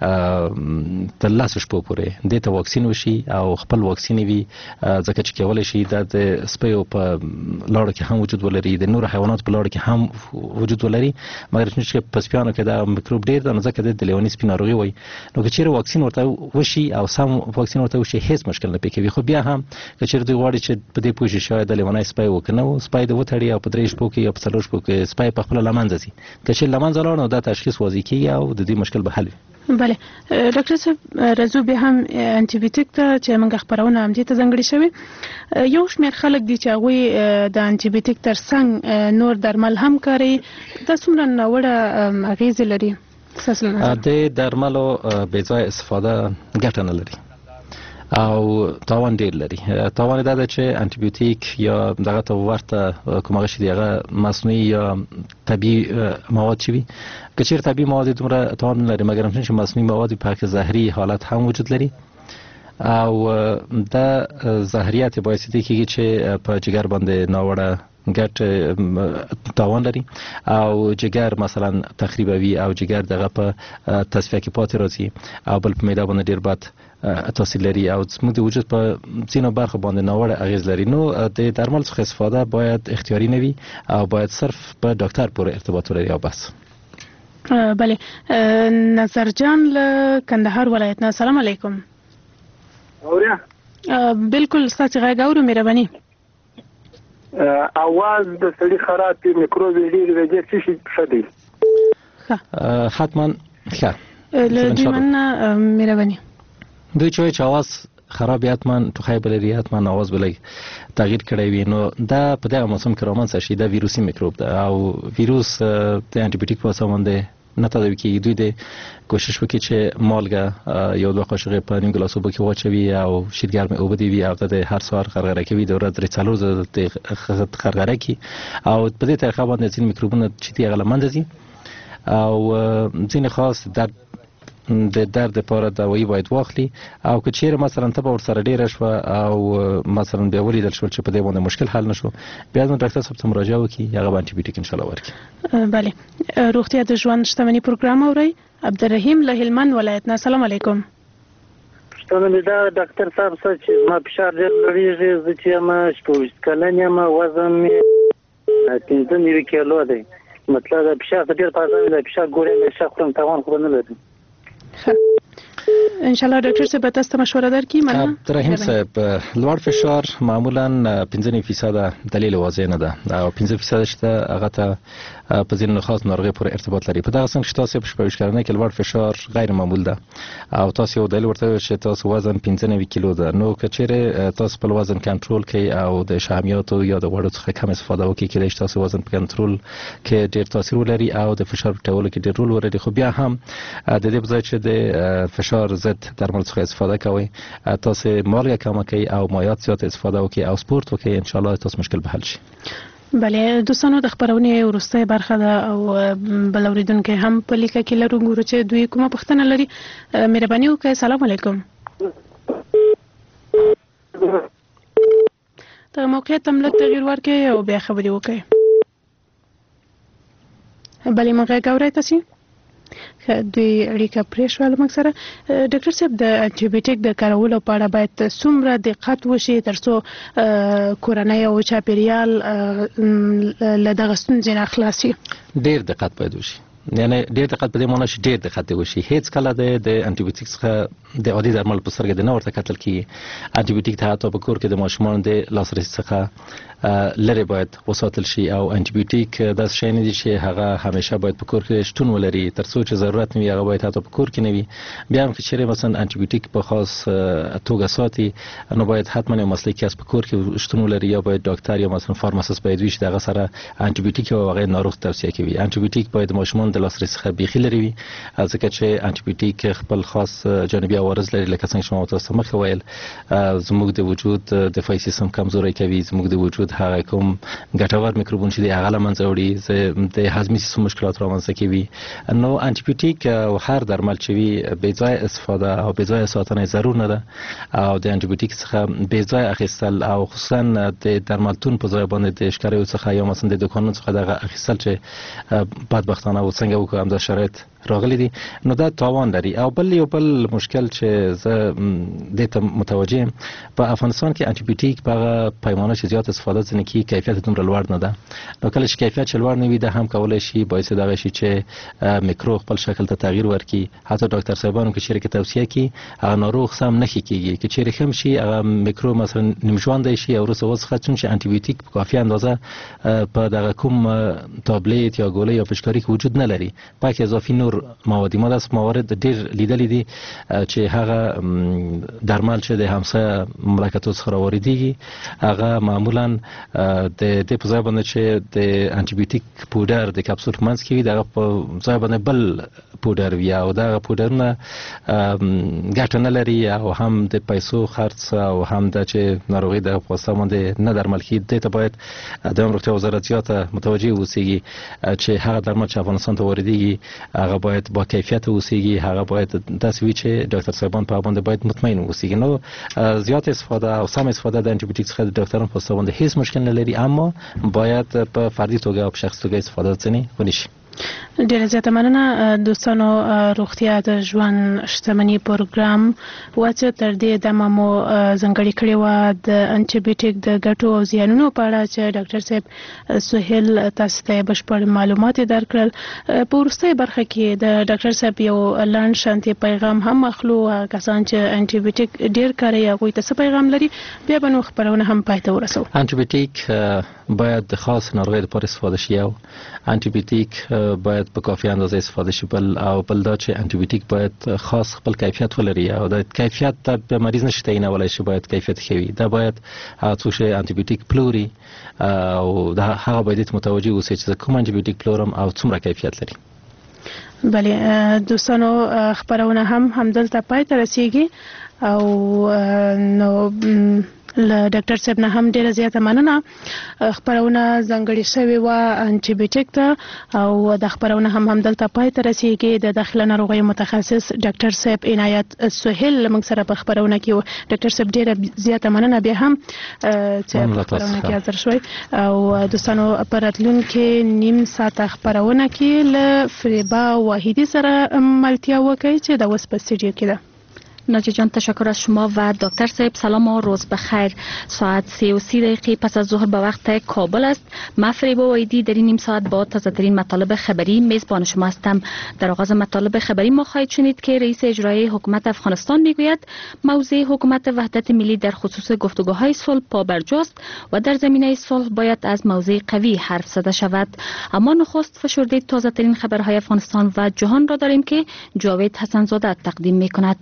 [SPEAKER 7] د لاس شپو پورې د ته واکسین وشي او خپل واکسین وي، ځکه چې کولای شي د سپیو په لاړو کې هم وجود ولري، د نور حیوانات په لاړو کې هم وجود ولري، مګر چې په سپیانو کې دا میکروب ډېر ده، نو ځکه د لیونی سپي ناروغي وایي. نو که چیرې واکسین ورته وشي او سم واکسین ورته وشي هیڅ مشکل نه پکې وي. خو بیا هم که چیرې دوی غواړي چې په دې پوه شي شاید د لیونی سپی وکنه و سپی د وتړي او په درې شپو کې یا په څلور شپو کې سپی په خپل لمنځه ځي، که چې لمنځه لاړ نو دا تشخیص واضح کیږي او د دې مشکل به حل وي.
[SPEAKER 5] بله ډاکټر صاحب راځو به هم انټي بیوټیک ته چې موږ خبرونه هم دې ته ځانګړي شوی. یو شمېر خلک دي چې هغه د انټي بیوټیک ترڅنګ نور درمل هم کوي، دا څومره ناوړه اغیز لري؟
[SPEAKER 7] د درملو بې ځای استفاده ګټه نه لري او تاوان ډیر لري. تاوان دا ده چې انټي بیوټیک یا دغه ته ورته کومه شي دغه مصنوعي یا طبيعي مواد چې وي، که چیرې طبيعي مواد دومره تاوان نه لري، مګر هم چې مصنوعي مواد په کې زهري حالت هم وجود لري، او دا زهریات باعث دي چې په جګر باندې ناوړه ګټ تاوان لري، او جګر مثلا تخریبوي او جګر دغه په تصفیه کې پاتې راځي، او بل په میده باندې ډیر بد تاثیر لري او زموږ د وجود په ځینو برخو باندې ناوړه اغیز لري. نو د درمل څخه استفاده باید اختیاري نه وي او باید صرف په ډاکټر پورې ارتباط ولري او بس.
[SPEAKER 5] بله نظر جان له کندهار ولایت نه. سلام علیکم.
[SPEAKER 12] اوریا
[SPEAKER 5] بالکل ستاسو غږ اورو مهرباني.
[SPEAKER 12] اواز د سړي خراب دی، میکروب ډیر دی، څه شي ښه دی؟
[SPEAKER 7] حتما ښه
[SPEAKER 5] له دې مننه مهرباني.
[SPEAKER 7] دوی چې چې اواز خراب حتما ټوخی بلري، حتما اواز بلګ تغییر کړی وي، نو دا په دغه موسم کې رامنځته شي. دا ویروسي میکروب ده او ویروس د انټي بیوټیک په واسطه باندې نه تداوي کیږي. دوی د کوشش وکړي چې مالګه یو دوه قاشقې په نیم ګلاس اوبه کې واچوي او شیرګرمې اوبه دي وي او د هر سهار غرغره کوي، د ورځې درې څلور ځله غرغره کوي او په دې طریقه باندې ځینې میکروبونه چې دي هغه له منځه ځي او ځینې خاص درد د درد لپاره دوايي باید واخلي او که چیرې مثلا ته به ورسره ډیره شوه او مثلا بیا ولیدل شول چې په دې باندې مشکل حل نشو بیا د ډاکټر صاحب ته مراجعه وکړي هغه به انټي بیوټیک ان شاء الله ورکړي.
[SPEAKER 5] بله روغتیا د ژوند شتمني پروګرام اورئ. عبدالرحیم له هلمند ولایت نه السلام علیکم.
[SPEAKER 13] پښتنه مې دا ډاکټر صاحب څه چې ما فشار ډېر لوړېږي زه چې یم شپږ کلن یم وزن مې پنځه نوي کیلو دی مطلب د فشار ته ډېر پازه د فشار ګولۍ مې ښه خورم تاوان خو نه لري.
[SPEAKER 5] ان شاء الله ډاکټر صاحب به تاسو ته مشوره درکړي. مننه.
[SPEAKER 7] عبدالرحیم صاحب لوړ فشار معمولا پنځه نوي فیصده دلیل واضح نه ده او پنځه فیصده شته هغه ته په ځینو خاص ناروغۍ پورې ارتباط لري. په دغه څنګه چې تاسو په شپږ کلنۍ کې لوړ فشار غیر معمول ده او تاسو یو دلیل ورته چې تاسو وزن پنځه نوي کیلو ده نو که چیرې تاسو په وزن کنټرول کړئ او د شحمیاتو یا د غوړو څخه کم استفاده وکړئ کېدای شي تاسو وزن په کنټرول کې ډېر تاثیر ولري او د فشار ټیټولو کې ډېر رول ولري. خو بیا هم د دې په ځای چې د فشار ضد درمل څخه استفاده کوئ تاسو مالګه کمه کړئ او مایعات زیات استفاده وکړئ او سپورت وکړئ ان شاء الله تاسو مشکل به حل شي.
[SPEAKER 5] بله دوستانو د خبرونې وروستۍ برخه ده او بل اوریدونکي هم په لیکه کې لرو ګورو چې دوی کومه پوښتنه لري. مهرباني وکړئ. السلام علیکم. د موقعیت هم لږ تغییر ورکړئ او بیا خبرې وکړئ. بلې موږ غږ اورئ تاسې دوی اړیکه پرې شوه له موږ سره. ډاکټر صاحب د انټي بیوټیک د کارولو په اړه باید څومره دقت وشي تر څو کورنۍ او چاپیریال له دغه ستونزې نه خلاص شي؟
[SPEAKER 7] ډېر دقت باید وشي. یعنی ډېر دقت په دې معنی چې ډېر دقت وشي. هیڅ کله د انټي بیوټیک څخه د عادي درمل په سترګه نه ورته کتل کیږي. انټي بیوټیک ته حتی په کور کې د ماشومانو د لاسرسي څخه لري باید وساتل شي او انټي بیوټیک د شی نه دي چې هغه همیشه باید په کور کې شتون ولري تر څو چې ضرورت نه وي هغه باید حتی په کور کې نه وي. بیا هم چې مثلا انټي بیوټیک په خاص توګه ساتي نو باید حتما یو مسلکي کس په کور کې شتون ولري یا باید ډاکټر یا مثلا فارماسیست باید وي چې دغه سره انټي بیوټیک او هغه ناروغ توصیه کوي. انټي بیوټیک باید ماشومان د لاسرسي څخه بيخي لري وي ځکه چې انټي بیوټیک خپل خاص جانبي عوارض لري لکه څنګه چې ما تاسو مخکې ویل زموږ د وجود دفاعي سیستم کمزوري کوي زموږ د وجود هغه کوم ګټور میکروبونه چې د هغه لمنځه وړي د هضمي سیستم مشکلات رامنځته کوي. نو انټي بیوټیک او هر درمل چې وي بې ځای استفاده او بې ځای ساتنه ضرور نه ده او د انټي بیوټیک څخه بې ځای اخیستل او خصوصا د درملتون په ځای باندې د اشکاریو څخه یا مثلا د دکانونو څخه دغه اخیستل چې بدبختانه و څنګه وکړم دا شرایط راغلي دي نو دا تاوان لري. او بل یو بل مشکل چې زه د ته متوجه په افغانستان کې انټي بیوټیک په پیمانه چې زیات استفاده ځنه کی کیفیت دومره لوړ نه ده. نو کله چې کیفیت لوړ نه وي د هم کولای شي باعث دغه شي چې میکرو خپل شکل ته تغییر ورکړي. حتی ډاکټر صاحبانو کې شریک توصیه کوي هغه ناروغ سم نه کیږي چې چیرې خم شي هغه میکرو مثلا نیمژوند شي او وروسته وځخه چون چې انټي بیوټیک په کافي اندازه په دغه کوم تابلیت یا ګولۍ یا پشکاری کې وجود نه لري. پاک اضافي نور مواد ماده اس موارد ډیر لیدلې دي چې هغه درمل چې د همسایه مملکتو څخه راوړي هغه معمولا د د په ځای باندې چې د انټي بیوټیک پودر د کپسول منځ کې دغه په ځای باندې بل پودر وي او دغه پودرونه ګټه نه لري او هم د پیسو خرڅ او هم د چې ناروغي د پوسټ باندې نه درمل کیږي. ته باید د روغتیا وزارت زیاته متوجه اوسېږي چې هغه درمل چې افغانستان ته واردېږي هغه باید با کیفیت اوسېږي هغه باید داسې وي چې ډاکټر صاحبان په باندې باید مطمئن اوسېږي. نو زیات استفاده او سم استفاده د انټي بیوټیک څخه د ډاکټرانو په باندې هیڅ مشکل نه لري اما باید په فردي توګه او په شخصي توګه استفاده ځنی ونشي.
[SPEAKER 5] ډیره زیاته مننه دوستانو. روغتیا د ژوند شتمني پروګرام واڅ تر دې د مو ځنګړی کړی و د انټي بیوټیک د ګټو او زیانونو په اړه چې ډاکټر صاحب سهیل تاسو ته بشپړ معلومات درکړل. په وروستۍ برخه کې د ډاکټر صاحب یو لاند شانتي پیغام هم اخلو کسان چې انټي بیوټیک ډیر کاروي هغوی ته څه پیغام لري بیا به نو خبرونه هم پای ته ورسو.
[SPEAKER 7] انټي بیوټیک باید د خاص ناروغۍ لپاره استفاده شي او انټي بیوټیک باید په کافي اندازه استفاده شي بل او بل دا چې انټي بیوټیک باید خاص خپل کیفیت ولري او د کیفیت د مریض نشي تعینولای شي باید کیفیت ښه دا باید څو شی انټي بیوټیک پلوري او دا هغه باید متوجه اوسي چې کوم انټي بیوټیک پلورم او څومره کیفیت لري.
[SPEAKER 5] بله دوستانو خبرونه هم همدلته پای ته رسیږي او نو ل ډاکټر صاحب نه هم ډیره زیاته مننه. خبرونه ځانګړې شوې و انټي بیوټیک ته او د خبرونه هم همدلته پای ته رسیږي. د داخله ناروغیو متخصص ډاکټر صاحب عنایت سهیل موږ سره په خبرونه کې و. ډاکټر صاحب ډیره زیاته مننه بیا هم چې خبرونه کې حاضر شوي او دوستانو په راتلونکي نیم ساعت خبرونه کې له فریبا واحدی سره ملتیا وکړي چې د اوس په استودیو کې ده.
[SPEAKER 14] ناجی جان تشکر از شما و دکتر صاحب. سلام و روز بخیر. ساعت سه و سی دقیقه پس از ظهر به وقت کابل است. من فریبا وایدی در این نیم ساعت با تازه ترین مطالب خبری میزبان شما هستم. در آغاز مطالب خبری ما خواهید شنید که رئیس اجرایی حکومت افغانستان میگوید موضع حکومت وحدت ملی در خصوص گفتگوهای صلح پابرجاست و در زمینه صلح باید از موضع قوی حرف زده شود. اما نخست فشرده تازه ترین خبرهای افغانستان و جهان را داریم که جاوید حسنزاده تقدیم میکند.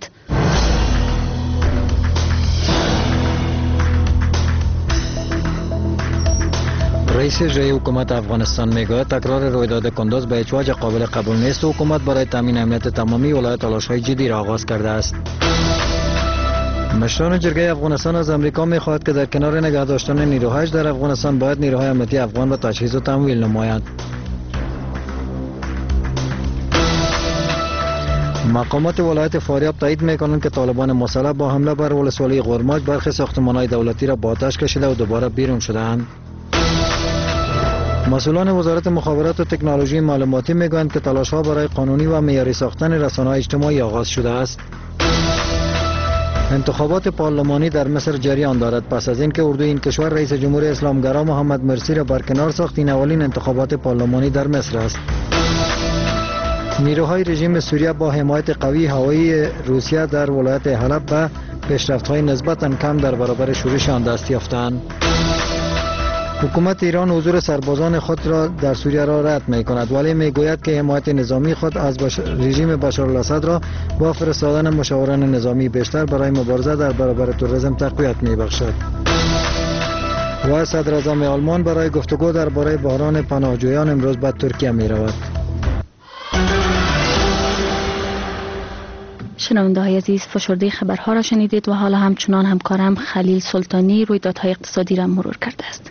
[SPEAKER 1] رئیس اجرایی حکومت افغانستان میگوید تکرار رویداد کندز به هیچ وجه قابل قبول نیست و حکومت برای تامین امنیت تمامی ولایت تلاش‌های جدی را آغاز کرده است. مشران جرگه افغانستان از امریکا می‌خواهد که در کنار نگه داشتن نیروهایش در افغانستان باید نیروهای امنیتی افغان را تجهیز و تمویل نمایند. مقامات ولایت فاریاب تایید می‌کنند که طالبان مسلح با حمله بر ولسوالی قرماج برخی ساختمان‌های دولتی را با آتش کشیده و دوباره بیرون شده‌اند. مسئولان وزارت مخابرات و تکنولوژی معلوماتی میگویند که تلاش‌ها برای قانونی و معیاری ساختن رسانه‌های اجتماعی آغاز شده است. انتخابات پارلمانی در مصر جریان دارد. پس از اینکه اردوی این کشور رئیس جمهور اسلامگرا محمد مرسی را برکنار ساخت، این اولین انتخابات پارلمانی در مصر است. نیروهای رژیم سوریه با حمایت قوی هوایی روسیه در ولایت حلب به پیشرفت‌های نسبتاً کم در برابر شورش آن دست یافتند. حکومت ایران حضور سربازان خود را در سوریه را رد می کند، ولی می گوید که حمایت نظامی خود از بش... رژیم بشارالاسد را با فرستادن مشاوران نظامی بیشتر برای مبارزه در برابر تروریسم تقویت می بخشد. و صدر اعظم آلمان برای گفتگو درباره بحران پناهجویان امروز به ترکیه می رود.
[SPEAKER 14] شنونده های عزیز، فشرده خبرها را شنیدید و حالا همچنان همکارم خلیل سلطانی رویدادهای اقتصادی را مرور کرده است.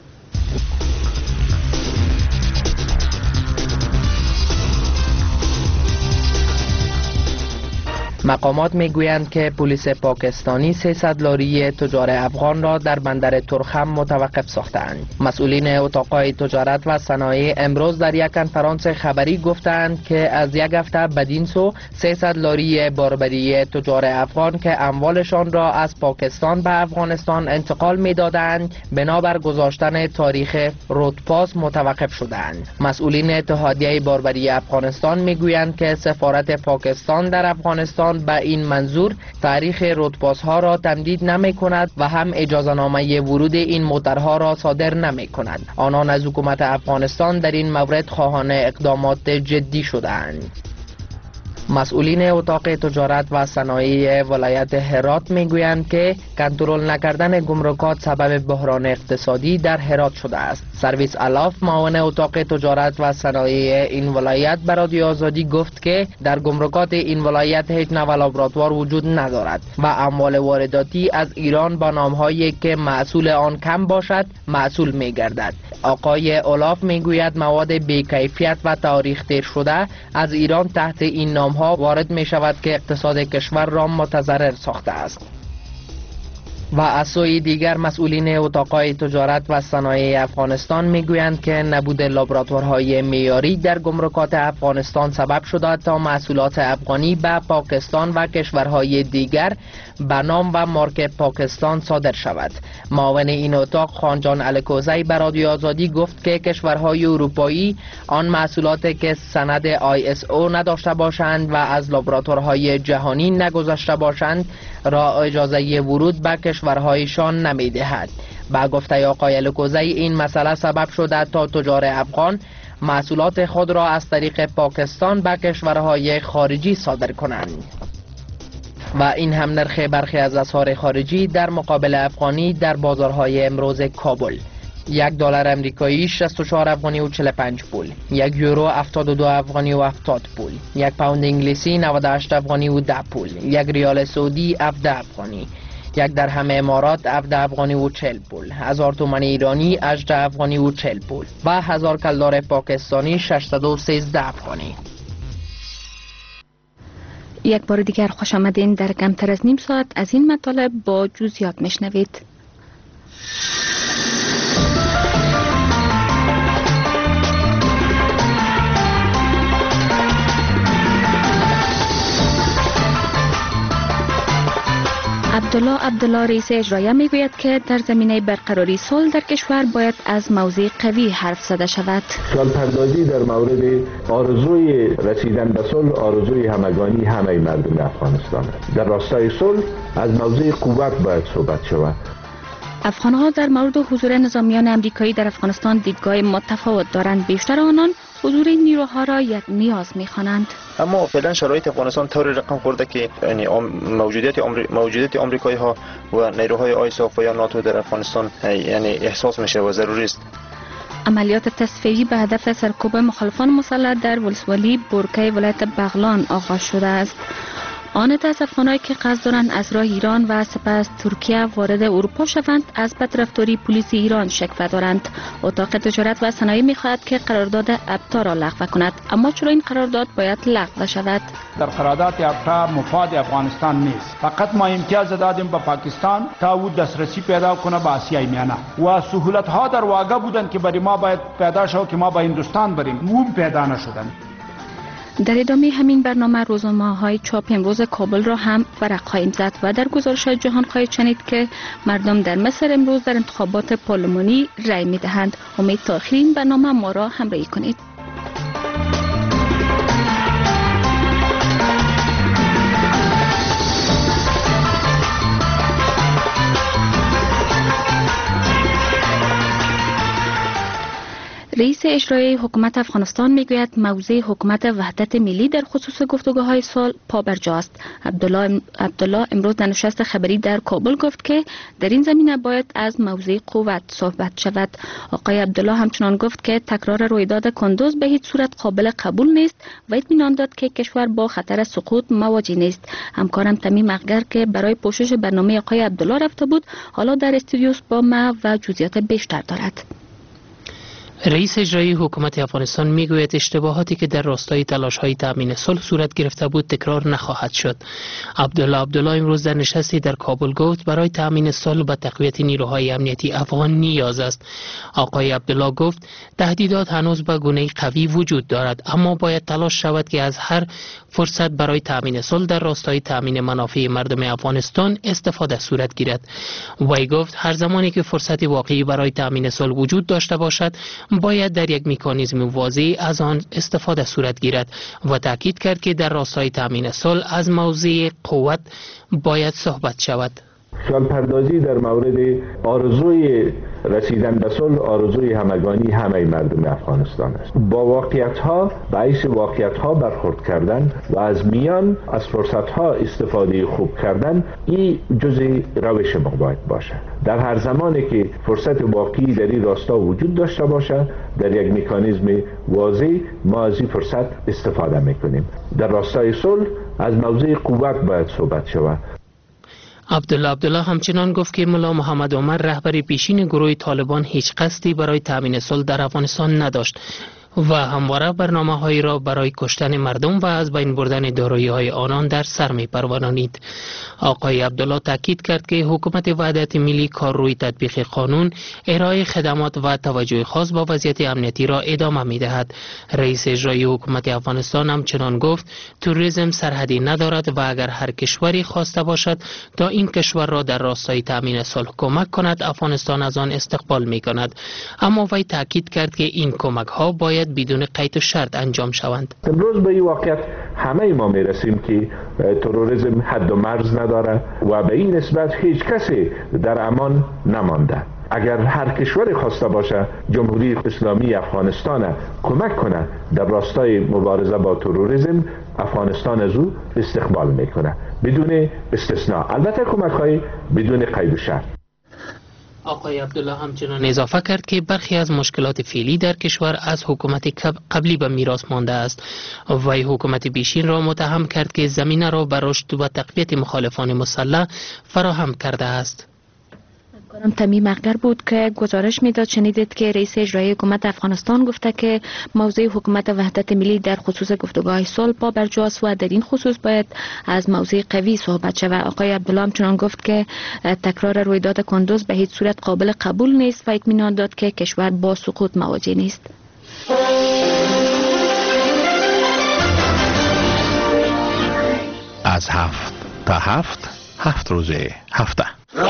[SPEAKER 15] مقامات میگویند که پلیس پاکستانی سیصد لاری تجار افغان را در بندر ترخم متوقف ساختند. مسئولین اتاقهای تجارت و صنایع امروز در یک کنفرانس خبری گفتند که از یک هفته بدین سو سیصد لاری باربری تجار افغان که اموالشان را از پاکستان به افغانستان انتقال میدادند بنابر گذاشتن تاریخ رودپاس متوقف شدند. مسئولین اتحادیه باربری افغانستان میگویند که سفارت پاکستان در افغانستان به این منظور تاریخ رودپاس ها را تمدید نمی کند و هم اجازه نامه ورود این موترها را صادر نمی کند. آنان از حکومت افغانستان در این مورد خواهان اقدامات جدی شدند. مسئولین اتاق تجارت و صنایع ولایت هرات میگویند که کنترل نکردن گمرکات سبب بحران اقتصادی در هرات شده است. سرویس الاف معاون اتاق تجارت و صنایع این ولایت به رادیو آزادی گفت که در گمرکات این ولایت هیچ نوع لابراتوار وجود ندارد و اموال وارداتی از ایران با نامهایی که محصول آن کم باشد محصول میگردد. آقای الاف میگوید مواد بی‌کیفیت و تاریخ تیر شده از ایران تحت این نام ها وارد می شود که اقتصاد کشور را متضرر ساخته است. و از سوی دیگر مسئولین اتاقهای تجارت و صنایع افغانستان میگویند که نبود لابراتوارهای معیاری در گمرکات افغانستان سبب شده تا محصولات افغانی به پاکستان و کشورهای دیگر به نام و مارک پاکستان صادر شود. معاون این اتاق خانجان الکوزی به رادیو آزادی گفت که کشورهای اروپایی آن محصولاتی که سند آی اس او نداشته باشند و از لابراتوارهای جهانی نگذشته باشند را اجازه ورود به کشورهایشان نمیدهد. با گفته آقای الکوزی این مسئله سبب شده تا تجار افغان محصولات خود را از طریق پاکستان به کشورهای خارجی صادر کنند. و این هم نرخ برخی از اسعار خارجی در مقابل افغانی در بازارهای امروز کابل: یک دلار امریکایی شصت و چهار افغانی و چهل و پنج پول، یک یورو هفتاد و دو افغانی و هفتاد پول، یک پوند انگلیسی نود و هشت افغانی و ده پول، یک ریال سعودی هفده افغانی، یک درهم امارات هفده افغانی و چهل پول، هزار تومان ایرانی هجده افغانی و چهل پول و هزار کلدار پاکستانی ششصد و سیزده افغانی.
[SPEAKER 14] یک بار دیگر خوش آمدین. در کمتر از نیم ساعت از این مطالب با جزئیات میشنوید. عبدالله عبدالله رئیس اجرایه میگوید که در زمینه برقراری صلح در کشور باید از موضع قوی حرف زده شود.
[SPEAKER 2] صلح پردازی در مورد آرزوی رسیدن به صلح آرزوی همگانی همه مردم افغانستان است. در راستای صلح از موضع قوت باید صحبت شود.
[SPEAKER 14] افغانها در مورد حضور نظامیان امریکایی در افغانستان دیدگاه متفاوت دارند. بیشتر آنان حضور نیروها را یک نیاز می‌خوانند.
[SPEAKER 16] اما فعلا شرایط افغانستان طوری رقم خورده که یعنی موجودیت امری... موجودیت آمریکایی ها و نیروهای آیساف و یا ناتو در افغانستان یعنی احساس میشه و ضروری است.
[SPEAKER 14] عملیات تصفیه‌ای به هدف سرکوب مخالفان مسلح در ولسوالی بورکه ولایت بغلان آغاز شده است. آن از افغانایی که قصد دارند از راه ایران و سپس ترکیه وارد اروپا شوند از بدرفتاری پلیس ایران شکوه دارند. اتاق تجارت و صنایع می‌خواهد که قرارداد ابتا را لغو کند، اما چرا این قرارداد باید لغو شود؟
[SPEAKER 17] در قرارداد ابتا مفاد افغانستان نیست. فقط ما امتیاز دادیم به پاکستان تا او دسترسی پیدا کنه به آسیای میانه و سهولت‌ها در واقع بودند که برای ما باید پیدا شود که ما به هندوستان بریم، اون پیدا نشدند.
[SPEAKER 14] در ادامه همین برنامه روزنامه‌های چاپ امروز کابل را هم ورق خواهیم زد و در گزارش‌های جهان خواهید شنید که مردم در مصر امروز در انتخابات پارلمانی رأی می‌دهند. امید تا آخر این برنامه ما را همراهی کنید. رئیس اجرایی حکومت افغانستان میگوید موضع حکومت وحدت ملی در خصوص گفتگوهای صلح پابرجاست. عبدالله عبدالله امروز در نشست خبری در کابل گفت که در این زمینه باید از موضع قوت صحبت شود. آقای عبدالله همچنان گفت که تکرار رویداد کندوز به هیچ صورت قابل قبول نیست و اطمینان داد که کشور با خطر سقوط مواجه نیست. همکارم تمیم اغگر که برای پوشش برنامه آقای عبدالله رفته بود حالا در استودیو با ما و جزئیات بیشتر دارد.
[SPEAKER 18] رئیس اجرایی حکومت افغانستان میگوید اشتباهاتی که در راستای تلاش‌های تامین صلح صورت گرفته بود تکرار نخواهد شد. عبدالله عبدالله امروز در نشستی در کابل گفت برای تامین صلح به تقویت نیروهای امنیتی افغان نیاز است. آقای عبدالله گفت تهدیدات هنوز به گونه قوی وجود دارد، اما باید تلاش شود که از هر فرصت برای تامین صلح در راستای تامین منافع مردم افغانستان استفاده صورت گیرد. وی گفت هر زمانی که فرصت واقعی برای تامین صلح وجود داشته باشد باید در یک مکانیزم واضح از آن استفاده صورت گیرد و تاکید کرد که در راستای تامین صلح از موضع قوت باید صحبت شود.
[SPEAKER 2] صلح پردازی در مورد آرزوی رسیدن به صلح آرزوی همگانی همه مردم افغانستان است. با واقعیت ها باعث واقعیت ها برخورد کردن و از میان از فرصت ها استفاده خوب کردن این جزء روش ما باید باشه. در هر زمانی که فرصت واقعی در این راستا وجود داشته باشه در یک مکانیزم واضح ما از این فرصت استفاده میکنیم. در راستای صلح از موضع قوت باید صحبت شود.
[SPEAKER 18] عبدالله عبدالله همچنان گفت که ملا محمد عمر رهبر پیشین گروه طالبان هیچ قصدی برای تامین صلح در افغانستان نداشت و همواره برنامه‌هایی را برای کشتن مردم و از بین بردن دارایی‌های آنان در سر می‌پرورانید. آقای عبدالله تاکید کرد که حکومت وحدت ملی کار روی تطبیق قانون، ارائه خدمات و توجه خاص با وضعیت امنیتی را ادامه می‌دهد. رئیس اجرایی حکومت افغانستان همچنان گفت توریسم سرحدی ندارد و اگر هر کشوری خواسته باشد تا این کشور را در راستای تامین صلح کمک کند افغانستان از آن استقبال می‌کند. اما وی تاکید کرد که این کمک‌ها باید بدون قید و شرط انجام شوند.
[SPEAKER 2] امروز به این واقعیت همه ما میرسیم که تروریسم حد و مرز نداره و به این نسبت هیچ کسی در امان نمانده. اگر هر کشوری خواسته باشه جمهوری اسلامی افغانستان کمک کنه در راستای مبارزه با تروریسم افغانستان از او استقبال میکنه بدون استثناء، البته کمک های بدون قید و شرط.
[SPEAKER 18] آقای عبدالله همچنان اضافه کرد که برخی از مشکلات فعلی در کشور از حکومت قبلی به میراث مانده است و حکومت پیشین را متهم کرد که زمینه را بر رشد و تقویت مخالفان مسلح فراهم کرده است.
[SPEAKER 14] کنم تمیم اقگر بود که گزارش میداد. شنیدید که رئیس اجرایی حکومت افغانستان گفته که موضوع حکومت وحدت ملی در خصوص گفتگوهای صلح پا برجاست و در این خصوص باید از موضوع قوی صحبت شود. آقای عبدالله همچنان گفت که تکرار رویداد کندوز به هیچ صورت قابل قبول نیست و اطمینان داد که کشور با سقوط مواجه نیست.
[SPEAKER 19] از هفت تا هفت هفت روزه هفته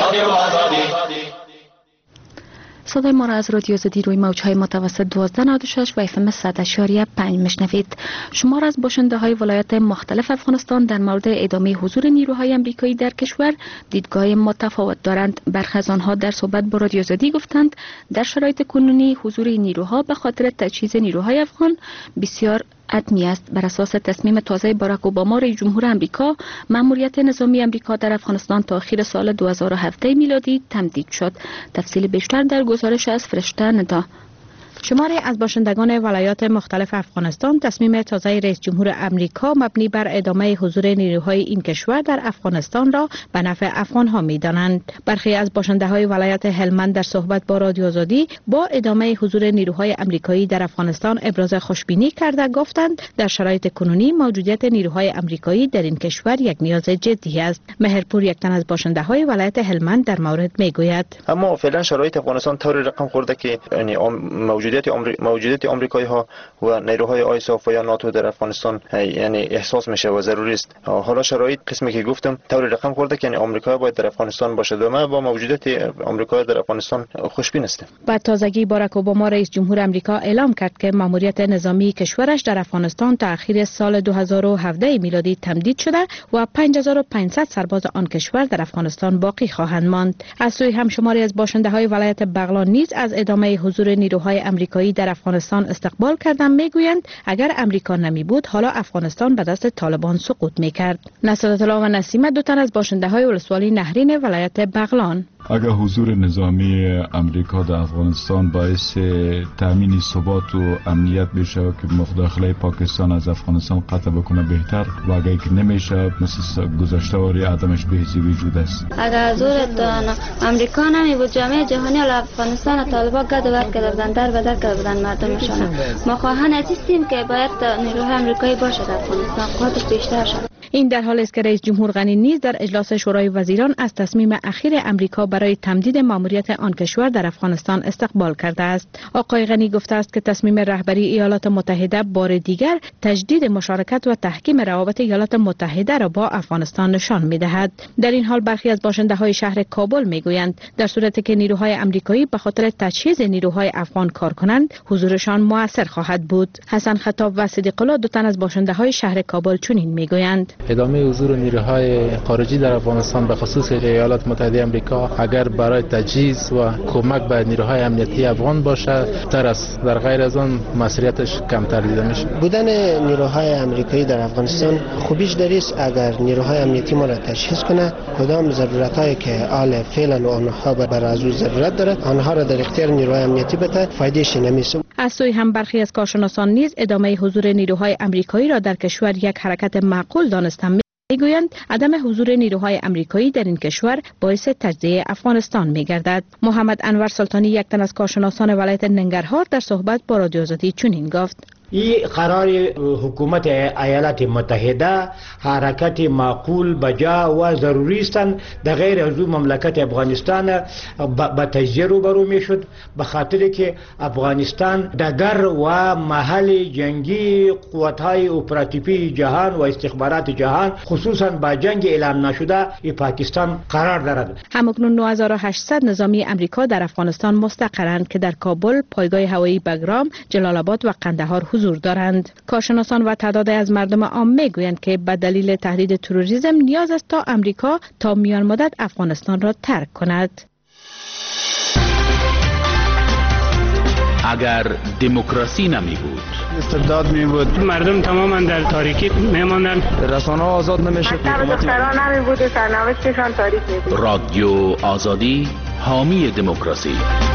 [SPEAKER 14] صدای ما را از رادیو آزادی روی موجهای متوسط دوازده نود و شش و اف ام صد اشاریه پنج میشنوید. شما را از باشنده های ولایات مختلف افغانستان در مورد ادامه حضور نیروهای امریکایی در کشور دیدگاه متفاوت دارند. برخی از آنها در صحبت با رادیو آزادی گفتند در شرایط کنونی حضور نیروها به خاطر تجهیز نیروهای افغان بسیار حتمی است. بر اساس تصمیم تازه باراک اوباما رئیس جمهور آمریکا، مأموریت نظامی آمریکا در افغانستان تا آخر سال دو هزار و هفده میلادی تمدید شد. تفصیل بیشتر در گزارش از فرشته ندا.
[SPEAKER 5] شماری از باشندگان ولایات مختلف افغانستان تصمیم تازه رئیس جمهور آمریکا مبنی بر ادامه حضور نیروهای این کشور در افغانستان را به نفع افغانها می‌دانند. برخی از باشنده‌های ولایت هلمند در صحبت با رادیو آزادی با ادامه حضور نیروهای آمریکایی در افغانستان ابراز خوشبینی کرده گفتند در شرایط کنونی موجودیت نیروهای آمریکایی در این کشور یک نیاز جدی است. مهرپور یک تن از باشنده‌های ولایت هلمند در مورد میگوید:
[SPEAKER 16] اما فعلا شرایط افغانستان طوری رقم خورده که یعنی موجودیت موجودیت آمریکایی ها و نیروهای آیساف و یا ناتو در افغانستان یعنی احساس میشه و ضروری است. حالا شرایط قسمی که گفتم طوری رقم خورده که یعنی آمریکا باید در افغانستان باشه و ما با موجودیت آمریکا در افغانستان خوشبین هستیم.
[SPEAKER 5] بعد تازگی باراک اوباما رئیس جمهور آمریکا اعلام کرد که مأموریت نظامی کشورش در افغانستان تا آخر سال دو هزار و هفده میلادی تمدید شده و پنج هزار و پانصد سرباز آن کشور در افغانستان باقی خواهند ماند. از سوی هم شماری از باشنده‌های ولایت بغلان نیز از ادامه حضور نیروهای آمریکایی در افغانستان استقبال کردند. میگویند اگر امریکا نمی بود حالا افغانستان به دست طالبان سقوط میکرد. نصرت الله و نسیمه دو تن از باشنده‌های ولسوالی نهرین ولایت بغلان:
[SPEAKER 20] اگر حضور نظامی امریکا در افغانستان باعث تامین ثبات و امنیت بشه که مداخله پاکستان از افغانستان قطع بکنه بهتر و اگر که نمیشه مثل گذشته واری عدمش بهزی وجود است.
[SPEAKER 21] اگر حضور امریکا نمی بود جامعه جهانی علی افغانستان طالبان گد ورد کرده بودن در بدر کرده بودن مردمشان. ما خواهان هستیم که باید نیروهای امریکایی باشه در افغانستان قدرت بیشتر شد.
[SPEAKER 5] این در حالی است که رئیس جمهور غنی نیز در اجلاس شورای وزیران از تصمیم اخیر امریکا برای تمدید مأموریت آن کشور در افغانستان استقبال کرده است. آقای غنی گفته است که تصمیم رهبری ایالات متحده بار دیگر تجدید مشارکت و تحکیم روابط ایالات متحده را با افغانستان نشان می‌دهد. در این حال برخی از باشنده‌های شهر کابل می‌گویند در صورتی که نیروهای آمریکایی به خاطر تجهیز نیروهای افغان کار کنند حضورشان مؤثر خواهد بود. حسن خطاب و صدیق الله دو تن از باشنده‌های شهر کابل چنین می‌گویند:
[SPEAKER 7] ادامه حضور نیروهای خارجی در افغانستان به خصوص ایالات متحده آمریکا اگر برای تجهیز و کمک به نیروهای امنیتی افغان باشه تر است، در غیر از آن مسئولیتش کمتر دیده میشه.
[SPEAKER 22] بودن نیروهای آمریکایی در افغانستان خوبیش در است اگر نیروهای امنیتی ما را تجهیز کنه کدام ضرورتایی که آل فعلا و آنها بر از او ضرورت دارد آنها را در اختیار نیروهای امنیتی بده فایدهش نمیشه.
[SPEAKER 5] از سوی هم برخی از کارشناسان نیز ادامه حضور نیروهای آمریکایی را در کشور یک حرکت معقول دانستند. میگویند عدم حضور نیروهای آمریکایی در این کشور باعث تجزیه افغانستان میگردد. محمد انور سلطانی یک تن از کارشناسان ولایت ننگرهار در صحبت با رادیو آزادی چنین گفت:
[SPEAKER 23] این قرار حکومت ایالات متحده حرکت معقول بجا و ضروری است. در غیر از مملکت افغانستان با تجزیه روبرو میشد به خاطر که افغانستان دگر و محل جنگی قوت‌های اپراتیوی جهان و استخبارات جهان خصوصا با جنگ اعلام نشده ای پاکستان قرار دارد.
[SPEAKER 5] همکنون نه هزار و هشتصد نظامی امریکا در افغانستان مستقرند که در کابل، پایگاه هوایی بگرام، جلال آباد و قندهار حضور دارند. کارشناسان و تعداد از مردم عام میگویند که به دلیل تهدید تروریسم نیاز است تا امریکا تا میان مدت افغانستان را ترک کند.
[SPEAKER 19] اگر دموکراسی نمی بود،
[SPEAKER 24] استبداد می بود،
[SPEAKER 25] مردم تماما در تاریکی میماندند،
[SPEAKER 24] رسانه آزاد نمیشه،
[SPEAKER 26] حکومت دختران نمی بود، سرنوشتشان تاریک می بود.
[SPEAKER 19] رادیو آزادی
[SPEAKER 3] حامی دموکراسی.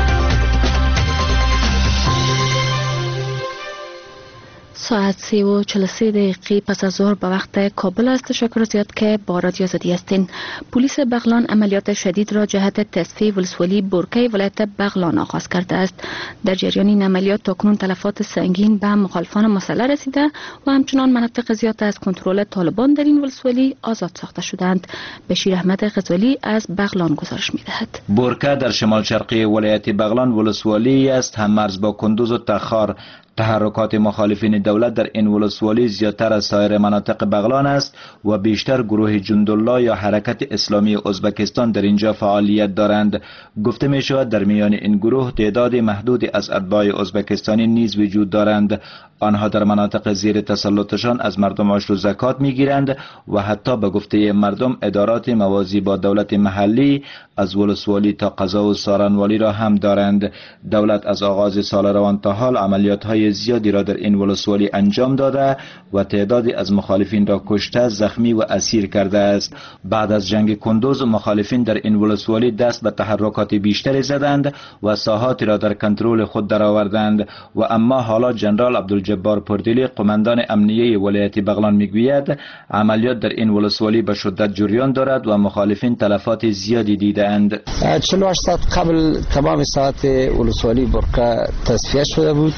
[SPEAKER 14] ساعت سی و چهل و سه دقیقه پس از ظهر به وقت کابل است. تشکر زیاد که با رادیو آزادی هستین. پلیس بغلان عملیات شدید را جهت تصفیه ولسوالی برکه ولایت بغلان آغاز کرده است. در جریان این عملیات تاکنون تلفات سنگین به مخالفان مسلح رسیده و همچنان مناطق زیاد از کنترل طالبان در این ولسوالی آزاد ساخته شدند. بشیر احمد غزالی از بغلان گزارش می‌دهد.
[SPEAKER 4] برکه در شمال شرقی ولایت بغلان ولسوالی است هم مرز با کندوز و تخار. تحرکات مخالفین دولت در این ولسوالی زیادتر از سایر مناطق بغلان است و بیشتر گروه جندالله یا حرکت اسلامی ازبکستان در اینجا فعالیت دارند. گفته می شود در میان این گروه تعداد محدودی از اتباع ازبکستانی نیز وجود دارند. آنها در مناطق زیر تسلطشان از مردم عشر و زکات می گیرند و حتی به گفته مردم ادارات موازی با دولت محلی از ولسوالی تا قضا و سارنوالی را هم دارند. دولت از آغاز سال روان تا حال عملیات های زیادی را در این ولسوالی انجام داده و تعدادی از مخالفین را کشته، زخمی و اسیر کرده است. بعد از جنگ کندوز مخالفین در این ولسوالی دست به تحرکات بیشتری زدند و ساحاتی را در کنترل خود درآوردند و اما حالا جنرال عبدالجبار پردیلی قماندان امنیه ولایت بغلان میگوید عملیات در این ولسوالی به شدت جریان دارد و مخالفین تلفات زیادی دیدند.
[SPEAKER 6] چهل و هشت ساعت قبل تمام ساعت ولسوالی برکه تصفیه شده بود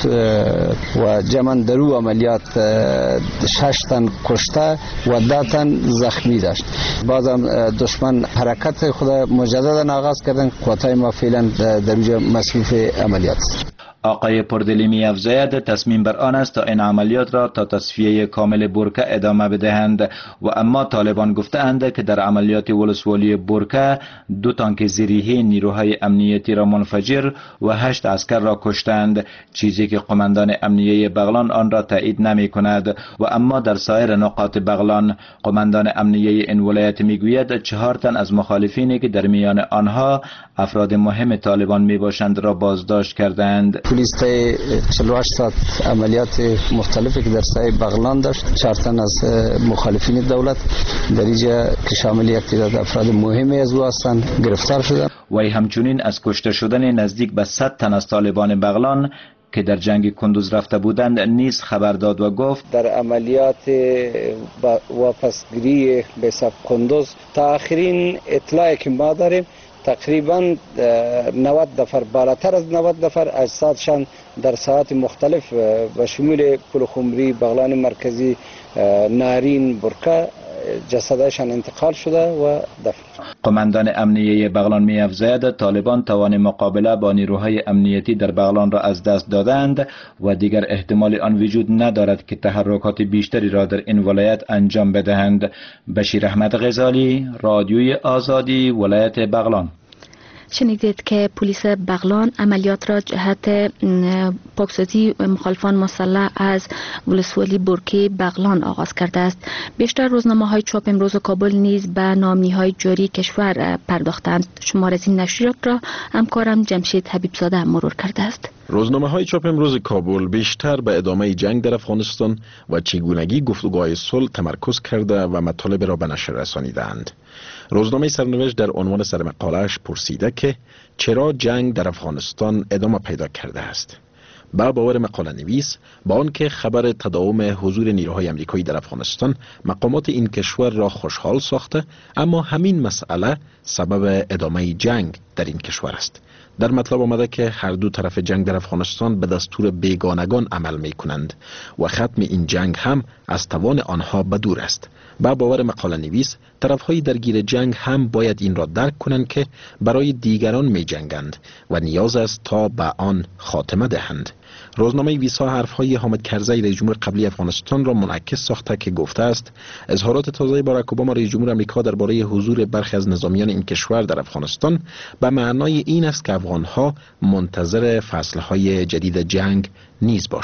[SPEAKER 6] و جمعاً در او عملیات شش تن کشته و ده تن زخمی داشت. بازم دشمن حرکت خود مجددا آغاز کردن. قوتای ما فعلا در اونجا مصروف عملیات است.
[SPEAKER 4] آقای پردلی می افزاید تصمیم بر آن است تا این عملیات را تا تصفیه کامل برکه ادامه بدهند و اما طالبان گفتند که در عملیات ولسوالی برکه دو تانک زیریه نیروهای امنیتی را منفجر و هشت عسکر را کشتند، چیزی که قماندان امنیه بغلان آن را تایید نمی کند. و اما در سایر نقاط بغلان قماندان امنیه این ولایت می گوید چهار تن از مخالفینی که در میان آنها افراد مهم طالبان می باشند را بازداشت کردند.
[SPEAKER 6] پلیس طی چهل و هشت ساعت عملیات مختلفی که در سایه بغلان داشت. چهار تن از مخالفین دولت در اینجا که شامل یک تعداد افراد مهمی از او هستند گرفتار شدند.
[SPEAKER 4] و همچنین از کشته شدن نزدیک به صد تن از طالبان بغلان که در جنگ کندوز رفته بودند نیز خبر داد و گفت
[SPEAKER 6] در عملیات واپسگیری به حساب کندوز تا آخرین اطلاعی که ما داریم تقریبا نود نفر، بالاتر از نود نفر اجسادشان در ساعات مختلف و شمول پلخمری، بغلان مرکزی، نارین، برکه جسدشان انتقال شده و دفن.
[SPEAKER 4] قماندان امنیه بغلان می افزاید طالبان توان مقابله با نیروهای امنیتی در بغلان را از دست دادند و دیگر احتمال آن وجود ندارد که تحرکات بیشتری را در این ولایت انجام بدهند. بشیر احمد غزالی، رادیوی آزادی، ولایت بغلان.
[SPEAKER 14] شنیدید که پلیس بغلان عملیات را جهت پاکسازی مخالفان مسلح از ولسوالی برکه بغلان آغاز کرده است. بیشتر روزنامه های چاپ امروز کابل نیز به نامنی های جاری کشور پرداختند. شمار از این نشریات را همکارم جمشید حبیبزاده مرور کرده است.
[SPEAKER 9] روزنامه های چاپ امروز کابل بیشتر به ادامه جنگ در افغانستان و چگونگی گفتگوهای صلح تمرکز کرده و مطالب را به نشر رسانیدند. روزنامه سرنوشت در عنوان سرمقاله‌اش پرسیده که چرا جنگ در افغانستان ادامه پیدا کرده است. با باور مقاله نویس با آنکه خبر تداوم حضور نیروهای آمریکایی در افغانستان مقامات این کشور را خوشحال ساخته، اما همین مسئله سبب ادامه جنگ در این کشور است. در مطلب آمده که هر دو طرف جنگ در افغانستان به دستور بیگانگان عمل می کنند و ختم این جنگ هم از توان آنها به دور است. با باور مقاله نویس طرفهای درگیر جنگ هم باید این را درک کنند که برای دیگران می جنگند و نیاز است تا به آن خاتمه دهند. روزنامه ویسا حرفهای حامد کرزی رئیس جمهور قبلی افغانستان را منعکس ساخته که گفته است اظهارات تازه باراک اوباما رئیس جمهور آمریکا درباره حضور برخی از نظامیان این کشور در افغانستان به معنای این است که افغانها منتظر فصلهای جدید جنگ نیز باشند.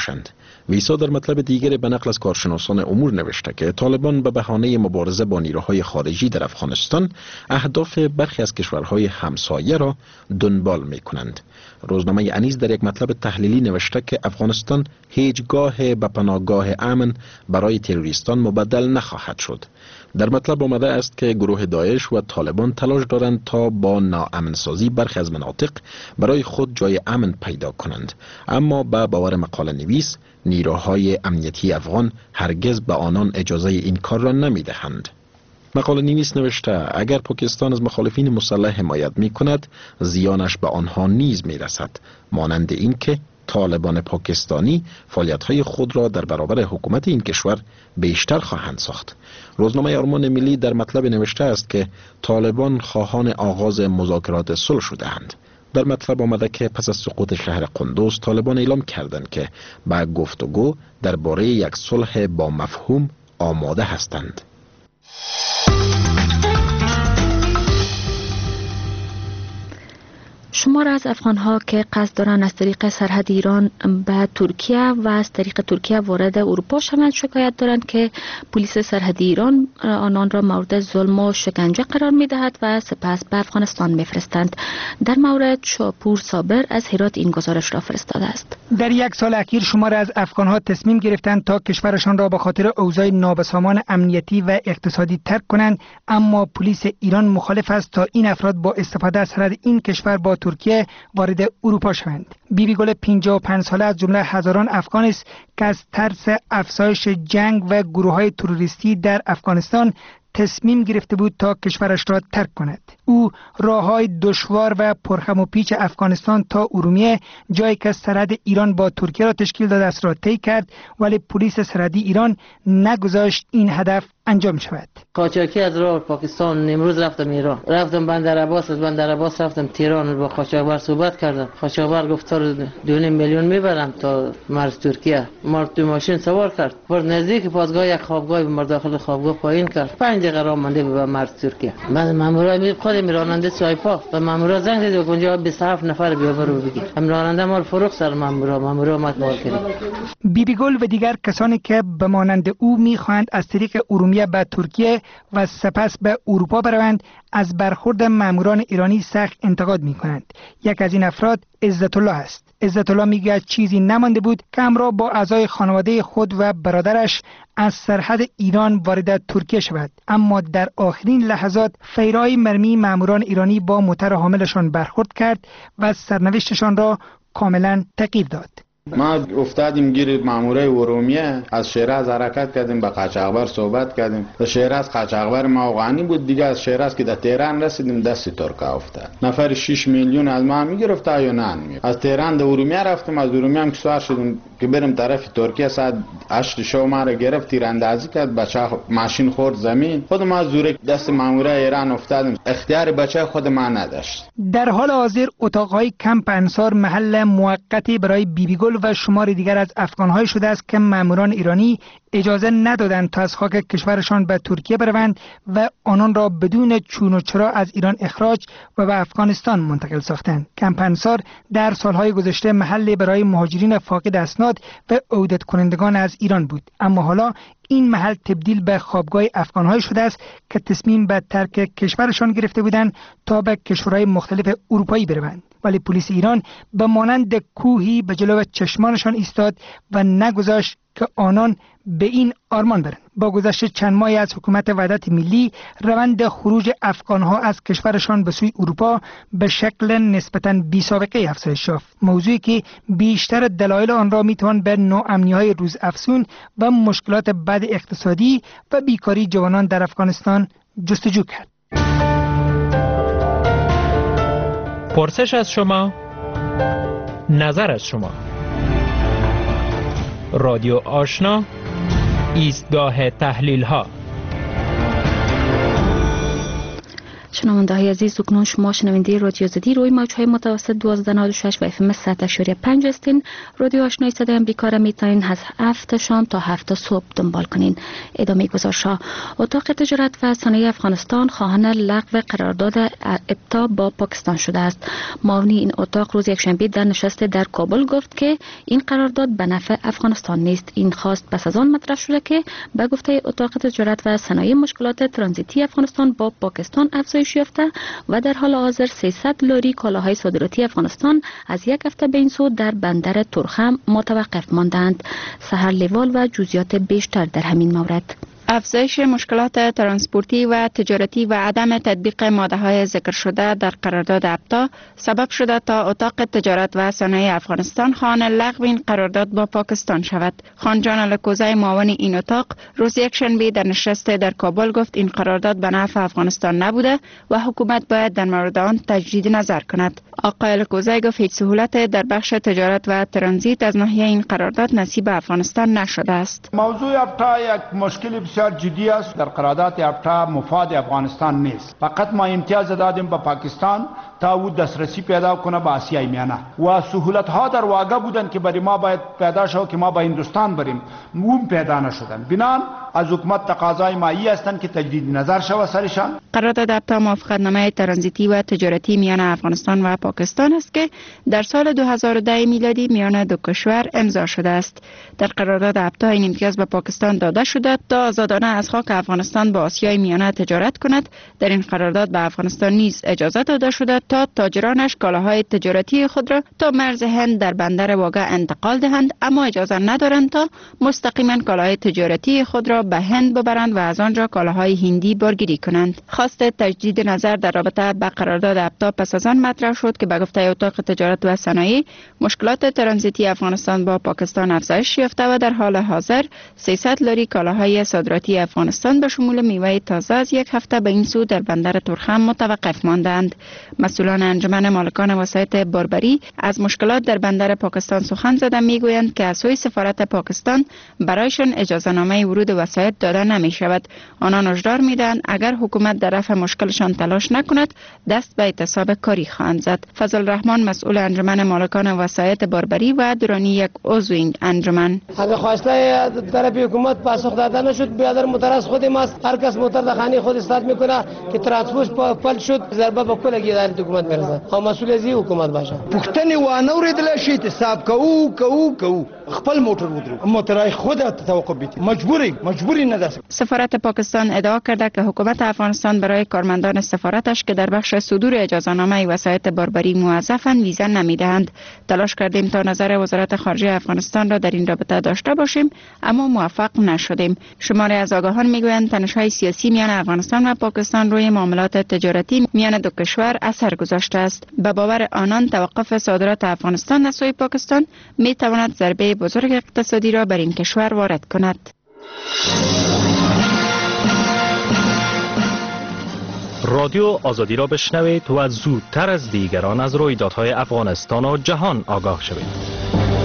[SPEAKER 9] ویسا در مطلب دیگر به نقل از کارشناسان امور نوشته که طالبان به بهانه مبارزه با نیروهای خارجی در افغانستان اهداف برخی از کشورهای همسایه را دنبال می کنند. روزنامه انیس در یک مطلب تحلیلی نوشته که افغانستان هیچگاه به پناهگاه امن برای تروریستان مبدل نخواهد شد. در مطلب آمده است که گروه داعش و طالبان تلاش دارند تا با ناامنسازی برخی از مناطق برای خود جای امن پیدا کنند، اما به باور مقاله نویس نیروهای امنیتی افغان هرگز به آنان اجازه این کار را نمی دهند. مقاله نویس نوشته اگر پاکستان از مخالفین مسلح حمایت می کند زیانش به آنها نیز می رسد، مانند این که طالبان پاکستانی فعالیت‌های خود را در برابر حکومت این کشور بیشتر خواهند ساخت. روزنامه آرمان ملی در مطلب نوشته است که طالبان خواهان آغاز مذاکرات صلح شده‌اند. در مطلب آمده که پس از سقوط شهر قندوز طالبان اعلام کردند که با گفتگو درباره یک صلح با مفهوم آماده هستند.
[SPEAKER 14] شمار از افغان‌ها که قصد دارند از طریق سرحد ایران به ترکیه و از طریق ترکیه وارد اروپا شوند شکایت دارند که پلیس سرحدی ایران آنان را مورد ظلم و شکنجه قرار می‌دهد و سپس به افغانستان می‌فرستند. در مورد شاپور صابر از هرات این گزارش را فرستاده است.
[SPEAKER 3] در یک سال اخیر شمار از افغان‌ها تصمیم گرفتند تا کشورشان را به خاطر اوضاع نابسامان امنیتی و اقتصادی ترک کنند، اما پلیس ایران مخالف است تا این افراد با استفاده از سرحد این کشور با ترکیه وارد اروپا شوند. بیبی گل پنجاه و پنج ساله از جمله هزاران افغان است که از ترس افزایش جنگ و گروه‌های تروریستی در افغانستان تصمیم گرفته بود تا کشورش را ترک کند. او راه‌های دشوار و پرخم و پیچ افغانستان تا ارومیه، جایی که سرحد ایران با ترکیه را تشکیل داده است، را طی کرد، ولی پلیس سرحدی ایران نگذاشت این هدف انجام شود.
[SPEAKER 8] قاچاقی از راه پاکستان امروز رفتم ایران، رفتم بندر عباس، از بندر عباس رفتم تهران، با قاچاقبر صحبت کردم. قاچاقبر گفت دو نیم میلیون میبرم تا مرز ترکیه. ما تو ماشین سوار کرد، بر نزدیک پاسگاه یک خوابگاه بر داخل خوابگاه پایین کرد. پنج دقیقه راه مانده به مرز ترکیه. بعد مامورای خود میراننده سایپا و مامورا زنگ زد و اونجا بیست و هفت نفر بیا برو بگیر. راننده مال فروخت سر مامورا، مامورا مات مال کرد.
[SPEAKER 3] بیبی گل و دیگر کسانی که به مانند او میخواهند از طریق ارومیه به ترکیه و سپس به اروپا بروند، از برخورد ماموران ایرانی سخت انتقاد میکنند. یک از این افراد عزت الله است. عزت الله میگه چیزی نمانده بود که همراه با اعضای خانواده خود و برادرش از سرحد ایران وارد ترکیه شود، اما در آخرین لحظات فیرای مرمی ماموران ایرانی با موتر حاملشان برخورد کرد و سرنوشتشان را کاملا تغییر داد.
[SPEAKER 10] ما افتادیم گیر مامورای ارومیه، از شیراز حرکت کردیم، با قاچاقبر صحبت کردیم. در شیراز قاچاقبر ما افغانی بود، دیگه از شیراز که در تهران رسیدیم دست ترکا افتاد. نفر شش میلیون از ما میگرفت تا یونان می. از تهران در ارومیه رفتیم، از ارومیه هم که سوار شدیم که بریم طرف ترکیه، ساعت هشت شب ما را گرفت، تیراندازی کرد، بچه ماشین خورد زمین. خود ما زور دست مامورای ایران افتادیم، اختیار بچه خود ما نداشت.
[SPEAKER 3] در حال حاضر اتاقهای کمپ انصار محل موقتی برای بیبی گل و شمار دیگر از افغان‌های شده است که ماموران ایرانی اجازه ندادند تا از خاک کشورشان به ترکیه بروند و آنان را بدون چون و چرا از ایران اخراج و به افغانستان منتقل ساختند. کمپ انصار در سالهای گذشته محلی برای مهاجرین فاقد اسناد و عودت کنندگان از ایران بود، اما حالا این محل تبدیل به خوابگاه افغان‌های شده است که تصمیم به ترک کشورشان گرفته بودند تا به کشورهای مختلف اروپایی بروند، ولی پلیس ایران به مانند کوهی به جلو چشمانشان ایستاد و نگذاشت که آنان به این آرمان برند. با گذشت چند ماهی از حکومت وحدت ملی، روند خروج افغان‌ها از کشورشان به سوی اروپا به شکل نسبتاً بی‌سابقه افزایش یافت، موضوعی که بیشتر دلایل آن را میتوان به ناامنی‌های روز افزون و مشکلات بد اقتصادی و بیکاری جوانان در افغانستان جستجو کرد.
[SPEAKER 11] پرسش از شما، نظر از شما. رادیو آشنا، ایستگاه تحلیل ها.
[SPEAKER 14] شنونده های عزیز، اکنون شما شنونده رادیو زدی روی موجهای متوسط دوازده نود و شش و اف ام صد و پنج هستین. رادیو آشنای صدای امریکا را میتونین از هفت شام تا هفت صبح دنبال کنین. ادامه گزارش‌ها. اتاق تجارت و صنایع افغانستان خواهان لغو قرارداد ابتا با پاکستان شده است. معاون این اتاق روز یکشنبه در نشست در کابل گفت که این قرارداد به نفع افغانستان نیست. این خواست پس از آن مطرح شده که به گفته اتاق تجارت و صنایع مشکلات ترانزیتی افغانستان با پاکستان افزایش یافته و در حال حاضر سیصد لاری کالاهای صادراتی افغانستان از یک هفته به این سو در بندر ترخم متوقف ماندند. سحر لیوال و جزئیات بیشتر در همین مورد.
[SPEAKER 1] افزایش مشکلات ترانسپورتی و تجارتی و عدم تطبیق ماده‌های ذکر شده در قرارداد ابتا سبب شده تا اتاق تجارت و صنایع افغانستان خواهان لغو این قرارداد با پاکستان شود. خان جان الکوزی معاون این اتاق روز یکشنبه در نشست در کابل گفت این قرارداد به نفع افغانستان نبوده و حکومت باید در مورد آن تجدید نظر کند. آقای الکوزی گفت هیچ سهولت در بخش تجارت و ترانزیت از ناحیه این قرارداد نصیب افغانستان نشده است.
[SPEAKER 17] موضوع ابتا یک مشکل بسیار جدی است. در قرارداد ابتا مفاد افغانستان نیست. فقط ما امتیاز دادیم به پاکستان تا او دسترسی پیدا کنه به آسیای میانه و سهولت ها در واقع بودن که برای ما باید پیدا شود که ما به هندوستان بریم، اون پیدا نشدن. بنان از حکومت تقاضای مایی هستند که تجدید نظر شود سرشان.
[SPEAKER 1] قرارداد ابتا موافقتنامه ترانزیتی و تجارتی میان افغانستان و پاکستان است که در سال دو هزار و ده میلادی میان دو کشور امضا شده است. در قرارداد ابتا این امتیاز به پاکستان داده شده تا آزادانه از خاک افغانستان با آسیای میانه تجارت کند. در این قرارداد به افغانستان نیز اجازه داده شده تا تاجرانش کالاهای تجارتی خود را تا مرز هند در بندر واگه انتقال دهند، اما اجازه ندارند تا مستقیما کالاهای تجارتی خود را به هند ببرند و از آنجا کالاهای هندی بارگیری کنند. خواست تجدید نظر در رابطه با قرارداد ابتا پس از آن مطرح شد که به گفته اتاق تجارت و صنایع مشکلات ترانزیتی افغانستان با پاکستان افزایش یافته و در حال حاضر سیصد لاری کالاهای صادراتی افغانستان به شمول میوه تازه از یک هفته به این سو در بندر ترخم متوقف ماندند. مسئولان انجمن مالکان وسایط باربری از مشکلات در بندر پاکستان سخن زده میگویند که از سوی سفارت پاکستان برایشان اجازه نامه ورود وسایط داده نمی شود. آنان هشدار میدهند اگر حکومت در رفع مشکلشان تلاش نکند دست به اعتصاب کاری خواهند زد. فضل الرحمن مسئول انجمن مالکان وسایط باربری و درانی یک عضو این انجمن:
[SPEAKER 12] اگر خواسته طرف حکومت پاسخ داده نشد بیادر مترس خود ماست. هر کس موتر در خانه خود استاد میکنه که ترانسپورت پل شد ضربه به کل اداره حکومت میرسه. ها مسئول از حکومت باشه.
[SPEAKER 13] پختنی و نوریدل شي حساب کوو کوو کوو خپل موټر ودرو موټرای خود توقف بیت مجبوری مجبوری نه دست.
[SPEAKER 1] سفارت پاکستان ادعا کرده که حکومت افغانستان برای کارمندان سفارتش که در بخش صدور اجازه نامه وسایط باربری موظفند ویزا نمیدهند. تلاش کردیم تا نظر وزارت خارجه افغانستان را در این رابطه داشته باشیم اما موفق نشدیم. شماری از آگاهان میگویند تنش‌های سیاسی میان افغانستان و پاکستان روی معاملات تجارتی میان دو کشور اثر گذاشته است. به باور آنان توقف صادرات افغانستان از سوی پاکستان می تواند ضربه بزرگ اقتصادی را بر این کشور وارد کند.
[SPEAKER 11] رادیو آزادی را بشنوید و زودتر از دیگران از رویدادهای افغانستان و جهان آگاه شوید.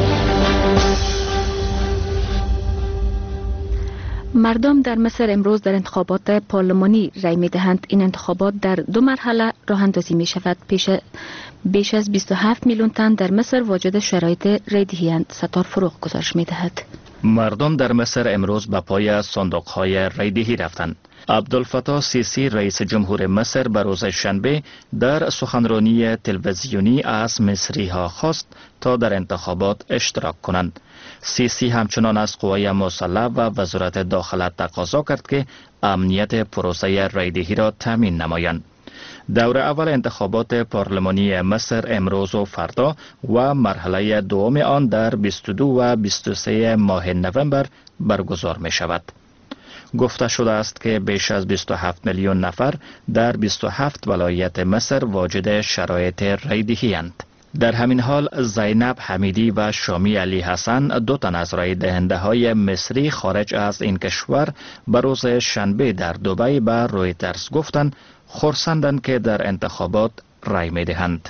[SPEAKER 14] مردم در مصر امروز در انتخابات پارلمانی رای می دهند. این انتخابات در دو مرحله راه اندازی می شود. پیش بیش از بیست و هفت میلیون تن در مصر واجد شرایط رای دهی اند. ستار فروغ گزارش می دهد.
[SPEAKER 15] مردم در مصر امروز به پای صندوق‌های رای دهی رفتند. عبدالفتاح سیسی رئیس جمهور مصر به روز شنبه در سخنرانی تلویزیونی از مصری‌ها خواست تا در انتخابات اشتراک کنند. سیسی همچنان از قوای مسلح و وزارت داخله تقاضا کرد که امنیت پروسه رایدهی را تامین نمایند. دور اول انتخابات پارلمانی مصر امروز و فردا و مرحله دوم آن در بیست و دو و بیست و سه ماه نوامبر برگزار می شود. گفته شده است که بیش از بیست و هفت میلیون نفر در بیست و هفت ولایت مصر واجد شرایط رایدهی اند. در همین حال زینب حمیدی و شامی علی حسن دو تن از رای دهنده های مصری خارج از این کشور به روز شنبه در دبی به رویترز گفتند خرسندند که در انتخابات رای می دهند.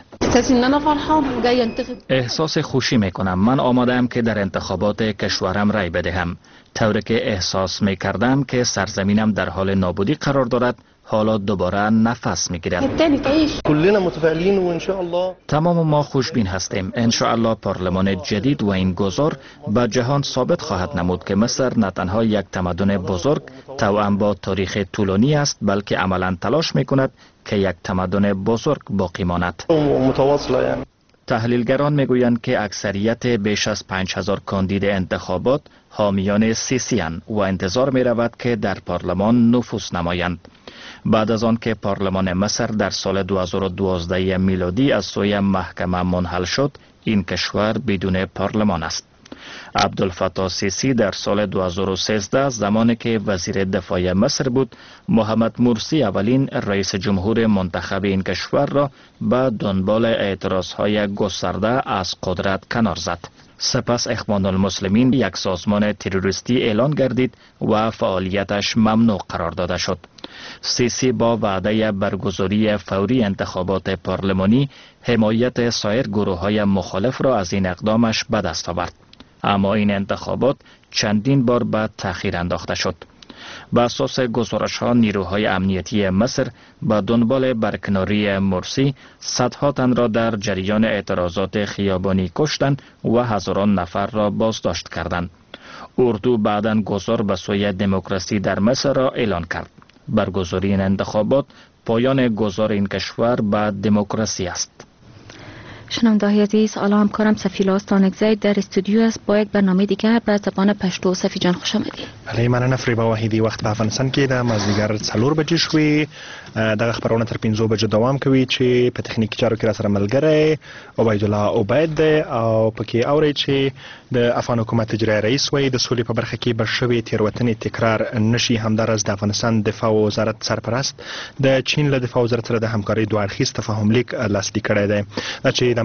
[SPEAKER 15] احساس خوشی می کنم. من آمادم که در انتخابات کشورم رای بدهم. طوری که احساس می کردم که سرزمینم در حال نابودی قرار دارد حالا دوباره نفس میگیرد.
[SPEAKER 2] کلنا متفائلین و ان شاء الله
[SPEAKER 15] تمام ما خوشبین هستیم. ان شاء الله پارلمان جدید و این گذار به جهان ثابت خواهد نمود که مصر نه تنها یک تمدن بزرگ توأم با تاریخ طولانی است، بلکه عملا تلاش میکند که یک تمدن بزرگ باقی ماند.
[SPEAKER 2] متواصله یعنی
[SPEAKER 15] تحلیلگران میگویند که اکثریت بیش از پنج هزار کاندید انتخابات حامیان سیسی اند و انتظار می رود که در پارلمان نفوذ نمایند. بعد از آن که پارلمان مصر در سال دو هزار و دوازده میلادی از سوی محکمه منحل شد، این کشور بدون پارلمان است. عبدالفتاح سیسی در سال دو هزار و سیزده زمانی که وزیر دفاع مصر بود، محمد مرسی اولین رئیس جمهور منتخب این کشور را به دنبال اعتراضهای گسترده از قدرت کنار زد. سپس اخوان المسلمین یک سازمان تروریستی اعلان گردید و فعالیتش ممنوع قرار داده شد. سیسی با وعده برگزاری فوری انتخابات پارلمانی حمایت سایر گروه‌های مخالف را از این اقدامش به دست آورد. اما این انتخابات چندین بار به تأخیر انداخته شد. بر اساس گزارش‌ها نیروهای امنیتی مصر با دنبال برکناری مرسی صدها تن را در جریان اعتراضات خیابانی کشتند و هزاران نفر را بازداشت کردند. اردو بعداً گذار به سوی دموکراسی در مصر را اعلان کرد. برگزاری این انتخابات پایان گذار این کشور به دموکراسی است.
[SPEAKER 14] شنونده‌های عزیز، حالا همکارم سفیلا استانگزی در استودیو است با یک برنامه دیگر به زبان پشتو. صفی جان خوش آمدی.
[SPEAKER 16] بله، مننه فریبا وحیدی. وخت په افغانستان کې د مازدیګر څلور بجې شوې. دغه خبرونه تر پنځو بجو دوام کوي چې په تخنیکی چارو کې را سره ملګری عبید الله عبید او پکې اوري چې د افغان حکومت اجرایي رئیس وایي د سولې په برخه کې به شوې تیروتنې تکرار نشي. همدارس د افغانستان دفاع وزارت سرپرست د چین له دفاع وزارت سره د همکارۍ دوه اړخیز تفاهم لیک لاسلیک کړی دی چې